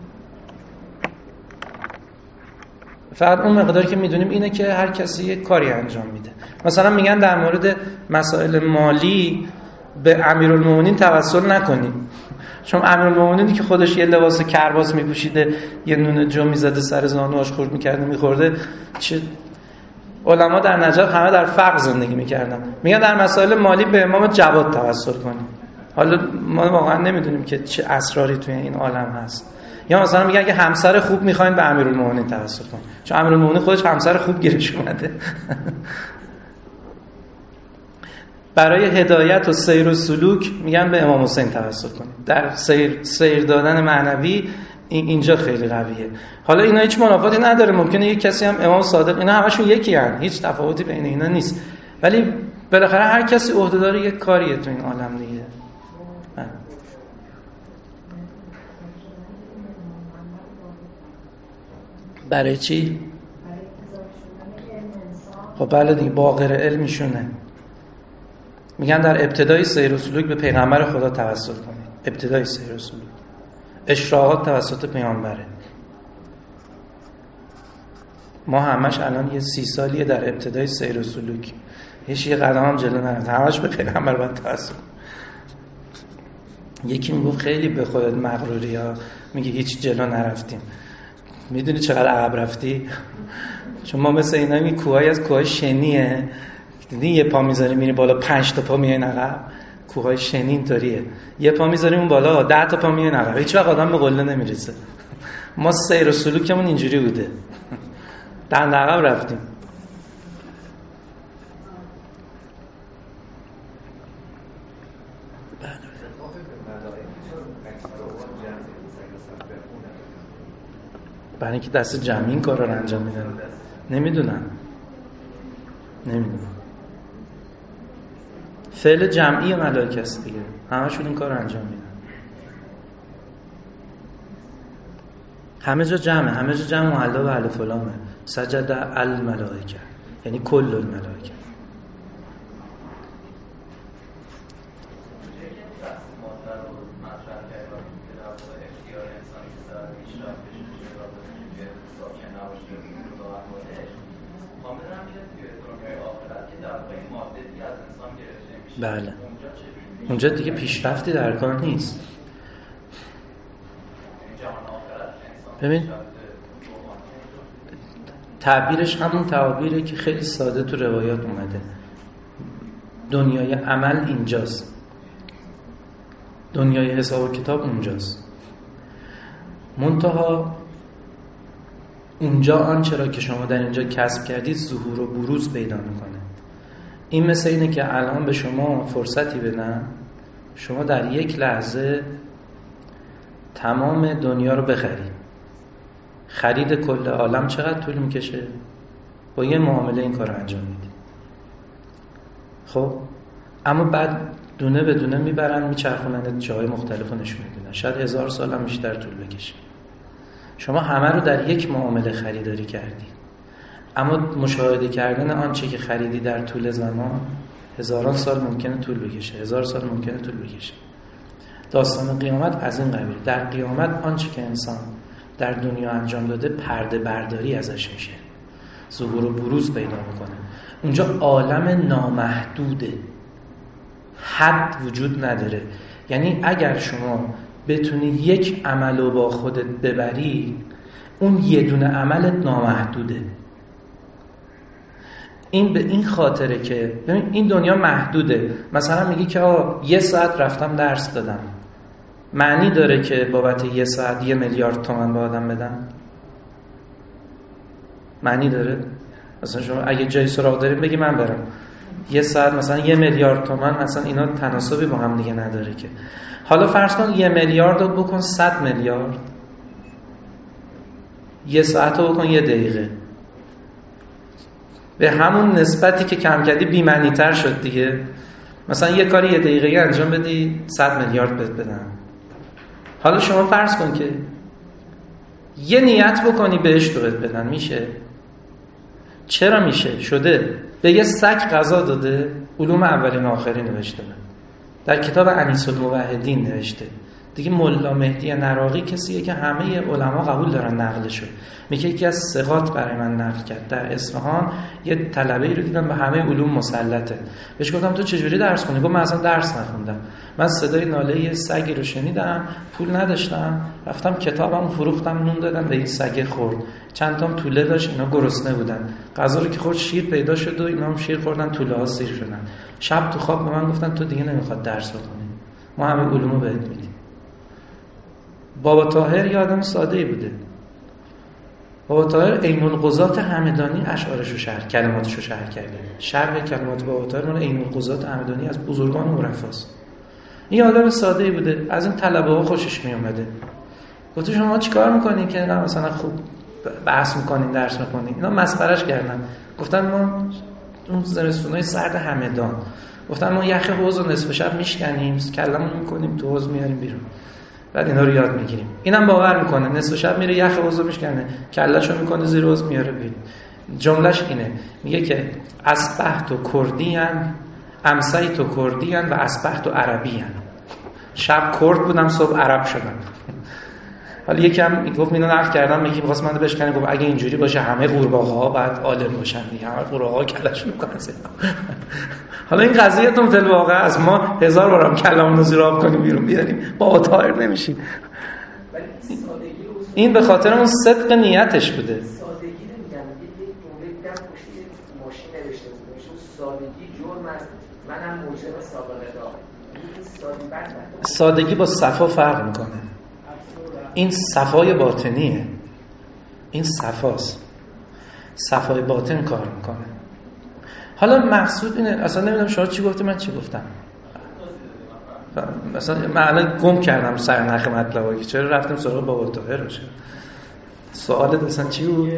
فقط اون مقداری که میدونیم اینه که هر کسی یک کاری انجام میده. مثلا میگن در مورد مسائل مالی به امیرالمومنین توسل نکنید، چون امیرالمومنینی که خودش یه لباس کرباس میپوشیده، یه نون جو میزده سر زانوهاش خورد میکرده میخورده، چه علما در نجف همه در فقر زندگی میکردن. میگن در مسائل مالی به امام جواد توسل کنید. حالا ما واقعا نمیدونیم که چه اسراری توی این عالم هست. یا مثلا میگن اگه همسر خوب میخواین به امیرالمومنین توسل کنید، چون امیرالمومنین خودش همسر خوب گیرش اومده. برای هدایت و سیر و سلوک میگن به امام حسین توسل کنید. در سیر دادن معنوی اینجا خیلی قویه. حالا اینا هیچ منافاتی نداره، ممکنه یک کسی هم امام صادق، اینا همشون یکی هستن، هیچ تفاوتی بین اینا نیست، ولی بالاخره هر کسی عهدهدار یک کاریه تو این عالم دیگه. برای چی؟ خب بله دیگه، باقر علمشونه. میگن در ابتدای سیر و سلوک به پیغمبر خدا توسل کنید. ابتدای سیر و سلوک اشراقات توسط پیامبره. ما همش الان یه 30 سالیه در ابتدای سیر و سلوک، هیچ یه قدم هم جلو نرفتیم، همش به پیغمبر باید توسل. یکی میگفت خیلی به خودت مغروری ها، میگه هیچ جلو نرفتیم. میدونی چقدر عقب رفتی؟ چون ما مثل اینا این کوههای از کوههای شنیه، دیدی یه پا میذاری میری بالا 5 تا پا میای عقب. کوههای شنی اینطوریه، یه پا میذاریم اون بالا 10 تا پا میای عقب، هیچ وقت آدم به قله نمیرسه. ما سیر و سلوکمون اینجوری بوده، دند عقب رفتیم. برای اینکه دست جمعی این کار رو انجام میدن. نمیدونم فعل جمعی ملائکه است دیگه، همشون این کار رو انجام میدن. همه جا جمع معلا و الف و لامه. سجد الملائکه یعنی کل الملائکه. بله، اونجا دیگه پیشرفتی در کار نیست. ببین تعبیرش همون تعبیره که خیلی ساده تو روایات اومده. دنیای عمل اینجاست، دنیای حساب و کتاب اونجاست. منتها اونجا آنچه را که شما در اینجا کسب کردید ظهور و بروز پیدا میکنه. این مثل اینه که الان به شما فرصتی بدن شما در یک لحظه تمام دنیا رو بخرید. خرید کل عالم چقدر طول میکشه؟ با یه معامله این کار رو انجام میدید. خب اما بعد دونه به دونه میبرن میچرخونن جاهای مختلف رو نشون میدن، شاید 1000 سال هم بیشتر طول بکشه. شما همه رو در یک معامله خریداری کردید، اما مشاهده کردن آنچه که خریدی در طول زمان 1000 سال ممکنه طول بکشه، 1000 سال ممکنه طول بکشه. داستان قیامت از این قبیل. در قیامت آنچه که انسان در دنیا انجام داده پرده برداری ازش میشه، ظهور و بروز پیدا میکنه. اونجا عالم نامحدوده، حد وجود نداره. یعنی اگر شما بتونی یک عملو با خودت ببری، اون یه دونه عملت نامحدوده. این به این خاطره که ببین این دنیا محدوده. مثلا میگی که 1 ساعت رفتم درس دادم، معنی داره که بابت 1 ساعت 1 میلیارد تومان به آدم بدم؟ معنی داره؟ مثلا شما اگه جای سراغ داریم بگی من برم 1 ساعت مثلا 1 میلیارد تومان، مثلا اینا تناسبی با هم دیگه نداره که. حالا فرض کن 1 میلیارد رو بکن 100 میلیارد، 1 ساعت رو بکن 1 دقیقه، به همون نسبتی که کم کردی بی‌معنی تر شد دیگه. مثلا یه کاری 1 دقیقه انجام بدی 100 میلیارد بهت بدن. حالا شما فرض کن که یه نیت بکنی بهش تو بهت بدن، میشه؟ چرا میشه؟ شده. به یه سگ غذا داده، علوم اولین و آخرین نوشته در کتاب انیس الموحدین نوشته. دیگه ملا مهدی نراقی کسیه که همه علما قبول دارن نقلشو. میگه یکی از ثقات برای من نقل کرد در اصفهان، یه طلبه‌ای رو دیدم به همه علوم مسلطه. بهش گفتم تو چجوری درس خوندی؟ گفت من اصلا درس نخوندم، من صدای ناله یه سگی رو شنیدم، پول نداشتم، رفتم کتابم فروختم، نون دادم به این سگ خورد، چند تام توله داشت، اینا گرسنه بودن، غذا رو که خورد شیر پیدا شد و اینا هم شیر خوردن، توله ها سیر شدن. شب تو خواب به من گفتن تو دیگه نمیخواد درس بخونی، ما همه علومو بهت میدیم. بابا طاهر یه آدم ساده‌ای بوده. بابا طاهر عین القضات همدانی اشعارشو شرح، کلماتشو شرح کرده. شرح کلمات بابا طاهر مال عین القضات همدانی از بزرگان و عرفاست. این آدم ساده‌ای بوده، از این طلبه‌ها خوشش میومده. گفت شما چیکار میکنین که نه مثلا خوب بحث میکنین، درس میکنین؟ اینا مسخرهش کردن. گفتن ما اون زمستونای سرد همدان، گفتن ما یخ حوض رو نصف شب میشکنیم، کلمون میکنیم تو حوض میاریم بیرون، بعد اینا رو یاد میگیریم. اینم باور میکنه نصف شب میره یخ حوض رو میشکنه، کلهشو میکنه زیر حوض میاره بیرون. جملهش اینه، میگه که اصبحت کردیان، امسیت کردیان و اصبحت عربیان. شب کرد بودم صبح عرب شدم. حالا یکم گفت اینو نقل کردم، میگه می‌خواست منو بشکنه، گفت اگه اینجوری باشه همه قورباغه‌ها بعد عالم باشن دیگه، همه قورباغه‌ها کلهش میکنن. حالا این قضیه‌تون فل واقع از ما 1000 بارم کلامونو زیر آب کنیم بیرون بیاریم با طاهر نمیشیم. این به خاطر اون صدق نیتش بوده. سادگی نمیگم، یک جمله دیدم پشت ماشین نوشته بود، میشه سادگی جرم است، منم موجب سابقه دارم. سادگی با صفا فرق میکنه. این صفای باطنیه، این صفاست، صفای باطن کار میکنه. حالا مقصود اینه، اصلا نمیدونم شما چی گفته من چی گفتم، مثلا من الان گم کردم سرنخ مطلبا که چرا رفتیم سراغ بابا طاهر باشه. سوالت اصلا چی بود؟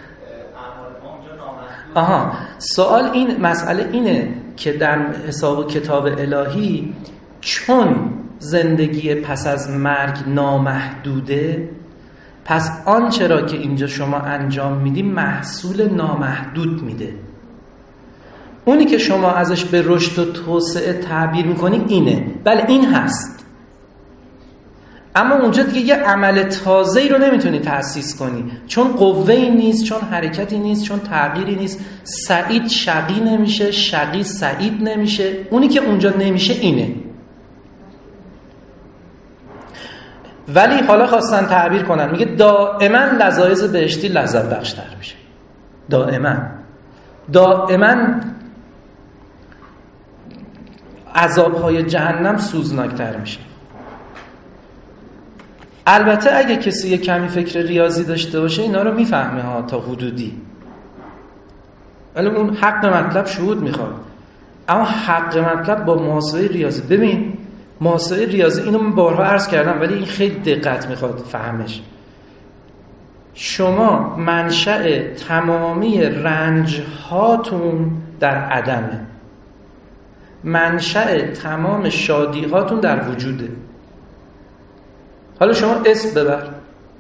سوال این مسئله اینه که در حساب کتاب الهی چون زندگی پس از مرگ نامحدوده، پس آنچه را که اینجا شما انجام میدی محصول نامحدود میده. اونی که شما ازش به رشد و توسعه تعبیر میکنی اینه، بله این هست، اما اونجا دیگه یه عمل تازه‌ای رو نمیتونی تأسیس کنی، چون قوه‌ای نیست، چون حرکتی نیست، چون تغییری نیست. سعید شقی نمیشه، شقی سعید نمیشه. اونی که اونجا نمیشه اینه. ولی حالا خواستن تعبیر کنن، میگه دائما لذایذ بهشتی لذت بخشتر میشه، دائما عذابهای جهنم سوزناکتر میشه. البته اگه کسی یه کمی فکر ریاضی داشته باشه اینا رو میفهمه ها تا حدودی، ولی اون حق مطلب شهود میخواد. اما حق مطلب با محاسبه ریاضی، ببین محاسبه ریاضی اینو من بارها عرض کردم ولی این خیلی دقت میخواد فهمش. شما منشأ تمامی رنج هاتون در عدمه، منشأ تمام شادی هاتون در وجوده. حالا شما اسم ببر،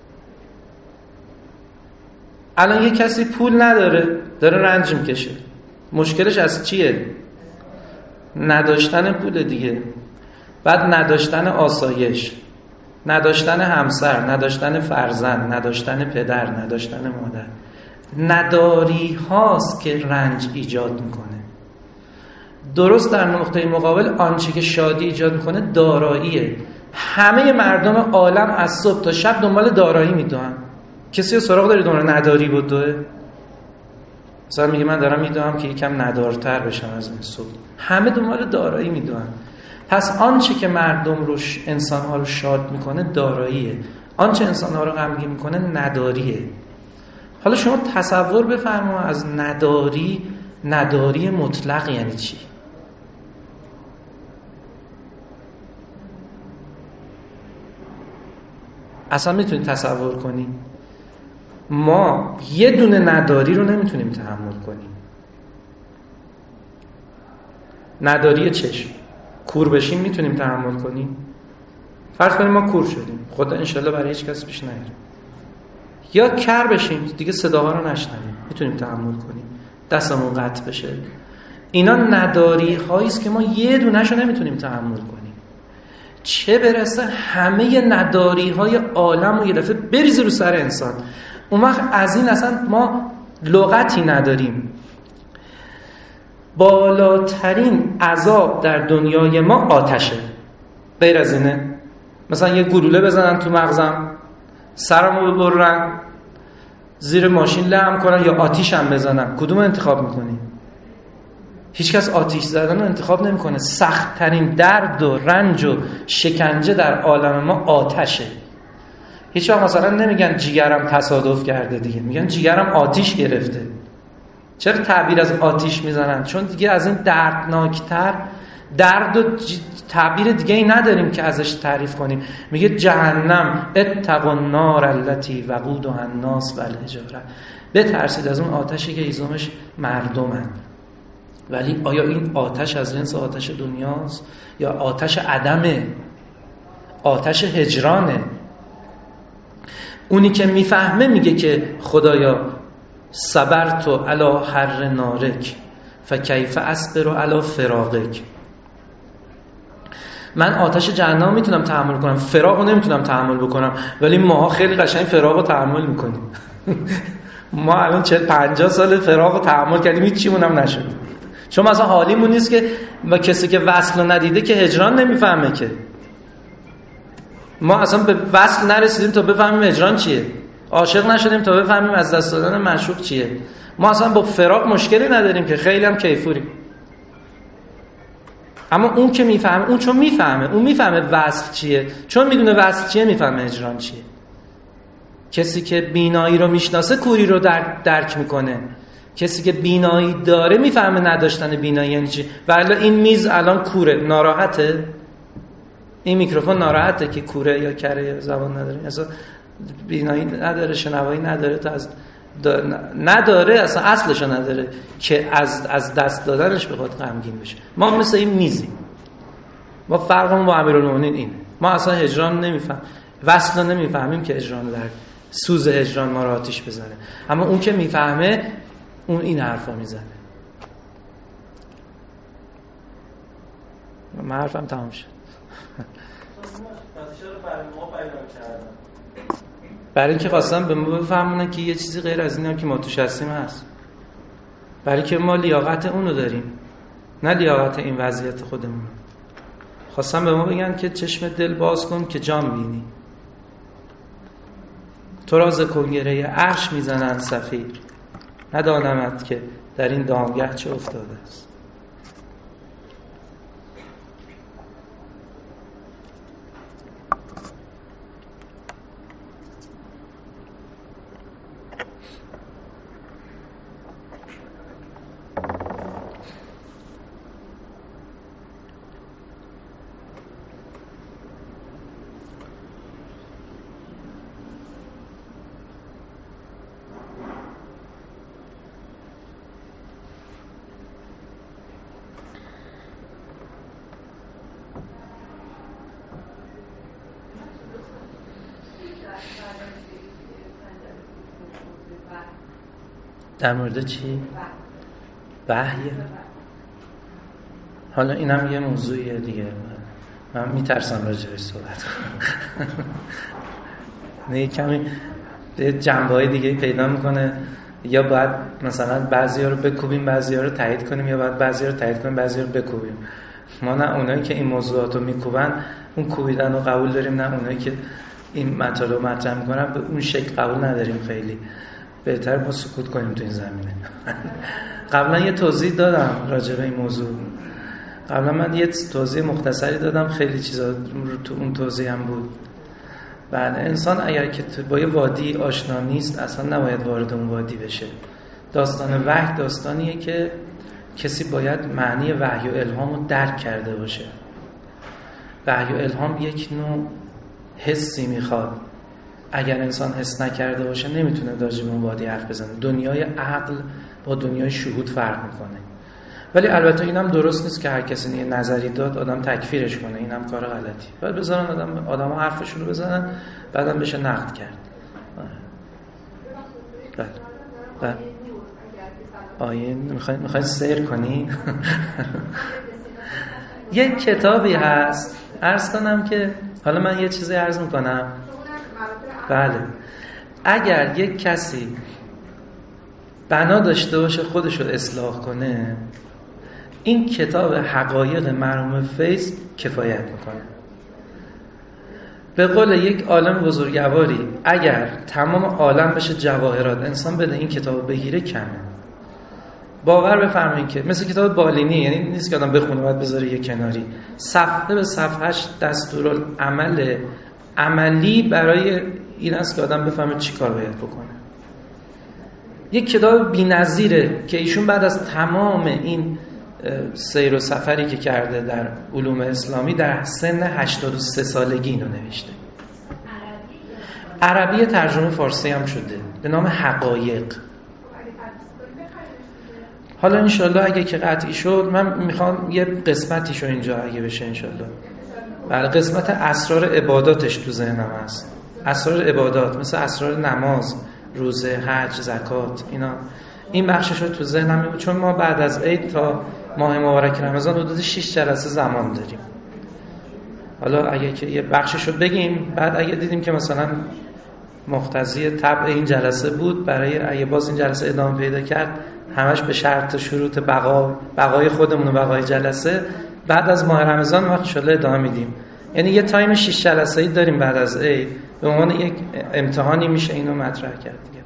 الان یه کسی پول نداره داره رنج میکشه، مشکلش از چیه؟ نداشتن پول دیگه، بعد نداشتن آسایش، نداشتن همسر، نداشتن فرزند، نداشتن پدر، نداشتن مادر. نداری هاست که رنج ایجاد میکنه. درست در نقطه مقابل آنچه که شادی ایجاد میکنه داراییه. همه مردم عالم از صبح تا شب دنبال دارایی میدونن. کسی سراغ داری دنبال نداری بودوه؟ مثلا میگه من دارم میدوام که یکم ندارتر بشم از این سود. همه دنبال دارایی میدوان. پس آنچه که مردم رو انسان‌ها رو شاد میکنه داراییه، آنچه انسان‌ها رو غمگین میکنه نداریه. حالا شما تصور بفرما از نداری مطلق یعنی چی؟ اصلا میتونید تصور کنید؟ ما یه دونه نداری رو نمیتونیم تحمل کنیم. نداری چشم، کور بشیم میتونیم تحمل کنیم؟ فرض کنیم ما کور شدیم، خدا انشالله برای هیچ کس پیش نیاره. یا کر بشیم دیگه صداها رو نشنویم، میتونیم تحمل کنیم؟ دستمون قطع بشه. اینا نداری هایی است که ما یه دونه‌شو نمیتونیم تحمل کنیم، چه برسه همه نداری های عالم رو یه دفعه بریزه رو سر انسان. اون وقت از این اصلا ما لغتی نداریم. بالاترین عذاب در دنیای ما آتشه، غیر از اینه؟ مثلا یه گلوله بزنن تو مغزم، سرمو ببرن، زیر ماشین لم کنن، یا آتیش هم بزنن، کدوم انتخاب میکنی؟ هیچ کس آتیش زدن رو انتخاب نمیکنه. سخت ترین درد و رنج و شکنجه در عالم ما آتشه. هیچ وقت مثلا نمیگن جیگرم تصادف کرده، دیگه میگن جیگرم آتیش گرفته. چرا تعبیر از آتیش میزنن؟ چون دیگه از این دردناکتر درد و تعبیر دیگه ای نداریم که ازش تعریف کنیم. میگه جهنم اتقوا النار التي وقودها الناس والحجاره، بترسید از اون آتشی که ایزومش مردمن. ولی آیا این آتش از جنس آتش دنیاست یا آتش عدمه، آتش هجرانه؟ اونی که میفهمه میگه که خدایا صبرت علی حر نارک فکیف اصبر علی فراقک. من آتش جهنم میتونم تحمل کنم، فراق رو نمیتونم تحمل بکنم، ولی ماها خیلی قشنگ فراق رو تحمل میکنیم. ما الان 40-50 سال فراق رو تحمل کردیم، هیچ چیمون هم نشد. چون مثلا حالیمون نیست که با کسی که وصل رو ندیده که هجران نمیفهمه. که ما اصلا به وصل نرسیدیم تا بفهمیم هجران چیه، عاشق نشدیم تا بفهمیم از دست دادن معشوق چیه. ما اصلا با فراق مشکلی نداریم که خیلی هم کیفوریم. اما اون که میفهمه، اون چون میفهمه، اون میفهمه وصل چیه، چون میدونه وصل چیه میفهمه هجران چیه. کسی که بینایی رو میشناسه کوری رو درک میکنه. کسی که بینایی داره میفهمه نداشتن بینایی یعنی چی. ولی این میز الان کوره، ناراحته؟ این میکروفون ناراحته که کوره یا کره یا زبان نداره؟ اصلا بینایی نداره، شنوایی نداره، تا از نداره، اصلا اصلشو نداره که از دست دادنش بخواد غمگین بشه. ما مثل این میزیم. ما فرقمون با امیرالمومنین اینه. ما اصلا هجران نمیفهم، وصل نمیفهمیم که هجران در سوز هجران ما رو آتیش بزنه. اما اون که میفهمه اون این حرفا میزنه. من حرفم تمام شد. برای اینکه خواستم به ما بفهمونن که یه چیزی غیر از این هم که ما توش هستیم هست. برای که ما لیاقت اونو داریم، نه لیاقت این وضعیت خودمون. خواستم به ما بگن که چشم دل باز کن که جان بینی. تو را ز کنگره عرش میزنند صفیر، ندانمت که در این دامگه چه افتاده است. در مورد چی؟ وحی. حالا اینم یه موضوعیه دیگه، من میترسم راجعش صحبت کنم. نه کمی جنبه‌های دیگه پیدا میکنه، یا باید مثلا بعضی‌ها رو بکوبیم بعضی‌ها رو تایید کنیم، یا باید بعضی‌ها رو تایید کنیم بعضی‌ها رو بکوبیم. ما نه اونایی که این موضوعات رو میکوبن اون کوبیدن رو قبول داریم، نه اونایی که این مطالب مطرح میکنن به اون شکل قبول نداریم خیلی. بهتر ما سکوت کنیم تو این زمینه. قبلا یه توضیح دادم راجع به این موضوع. قبلا من یه توضیح مختصری دادم، خیلی چیزا تو اون توضیح هم بود. بله، انسان اگر که با یه وادی آشنا نیست اصلا نباید وارد اون وادی بشه. داستان وحی داستانیه که کسی باید معنی وحی و الهام رو درک کرده باشه. وحی و الهام یک نوع حسی میخواد. اگر انسان حس نکرده باشه نمیتونه راجع به اون وادی حرف بزنه. دنیای عقل با دنیای شهود فرق میکنه. ولی البته اینم درست نیست که هر کسی یه نظری داد آدم تکفیرش کنه، اینم کار غلطی. باید بذارن آدم‌ها حرفشون رو بزنن، بعدم بشه نقد کرد. بله. آیه میخواین سیر کنی؟ یک کتابی هست، عرض کنم که حالا من یه چیزی عرض میکنم. بله، اگر یک کسی بنا داشته باشه خودشو اصلاح کنه، این کتاب حقایق مرحوم فیض کفایت میکنه. به قول یک عالم بزرگواری، اگر تمام عالم بشه جواهرات انسان بده این کتاب بگیره کمه. باور بفرمایید که مثل کتاب بالینی، یعنی نیست که آدم بخونه بعد بذاره یه کناری، صفحه به صفحهش دستورالعمل عملی برای این است که آدم بفهمه چی کار باید بکنه. یک کتاب بی‌نظیره که ایشون بعد از تمام این سیر و سفری که کرده در علوم اسلامی در سن 83 سالگی اینو نوشته. عربی ترجمه فارسی هم شده به نام حقایق. حالا انشالله اگه که قطعی شد من میخوام یه قسمتیشو اینجا اگه بشه انشالله. بله، قسمت اسرار عباداتش تو ذهنم هست. اسرار عبادات مثل اسرار نماز، روزه، حج، زکات، اینا. این بخشش رو تو ذهنم میاد چون ما بعد از عید تا ماه مبارک رمضان حدود 6 جلسه زمان داریم. حالا اگه که یه بخشش رو بگیم، بعد اگه دیدیم که مثلا مقتضی طبع این جلسه بود، برای اگه باز این جلسه ادامه پیدا کرد، همش به شرط شروط بقای خودمون و بقای جلسه، بعد از ماه رمضان وقت انشالله ادامه میدیم. یعنی یه تایم 6 جلسه‌ای داریم بعد از عید، به عنوان یک امتحانی میشه اینو مطرح کرد دیگه.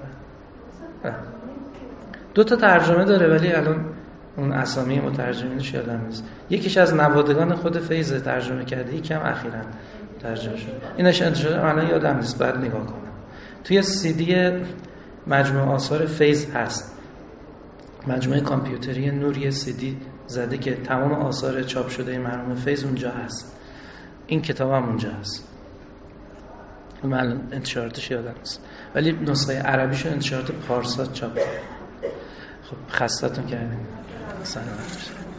2 تا ترجمه داره ولی الان اون اسامی مترجمینش یادم نیست. یکیش از نوادگان خود فیض ترجمه کرده، یکی هم اخیراً ترجمه شده. اینش انتشار الان یادم نیست، بعد نگاه کنم. توی سی دی مجموعه آثار فیض هست. مجموعه کامپیوتری نوری سی دی زده که تمام آثار چاپ شده مرحوم فیض اونجا هست. این کتاب هم اونجا هست. من انتشاراتش یادم نیست ولی نسخه عربیش انتشارات پارسا چاپ کرده. خب خستتون کردیم. سلامت باشید.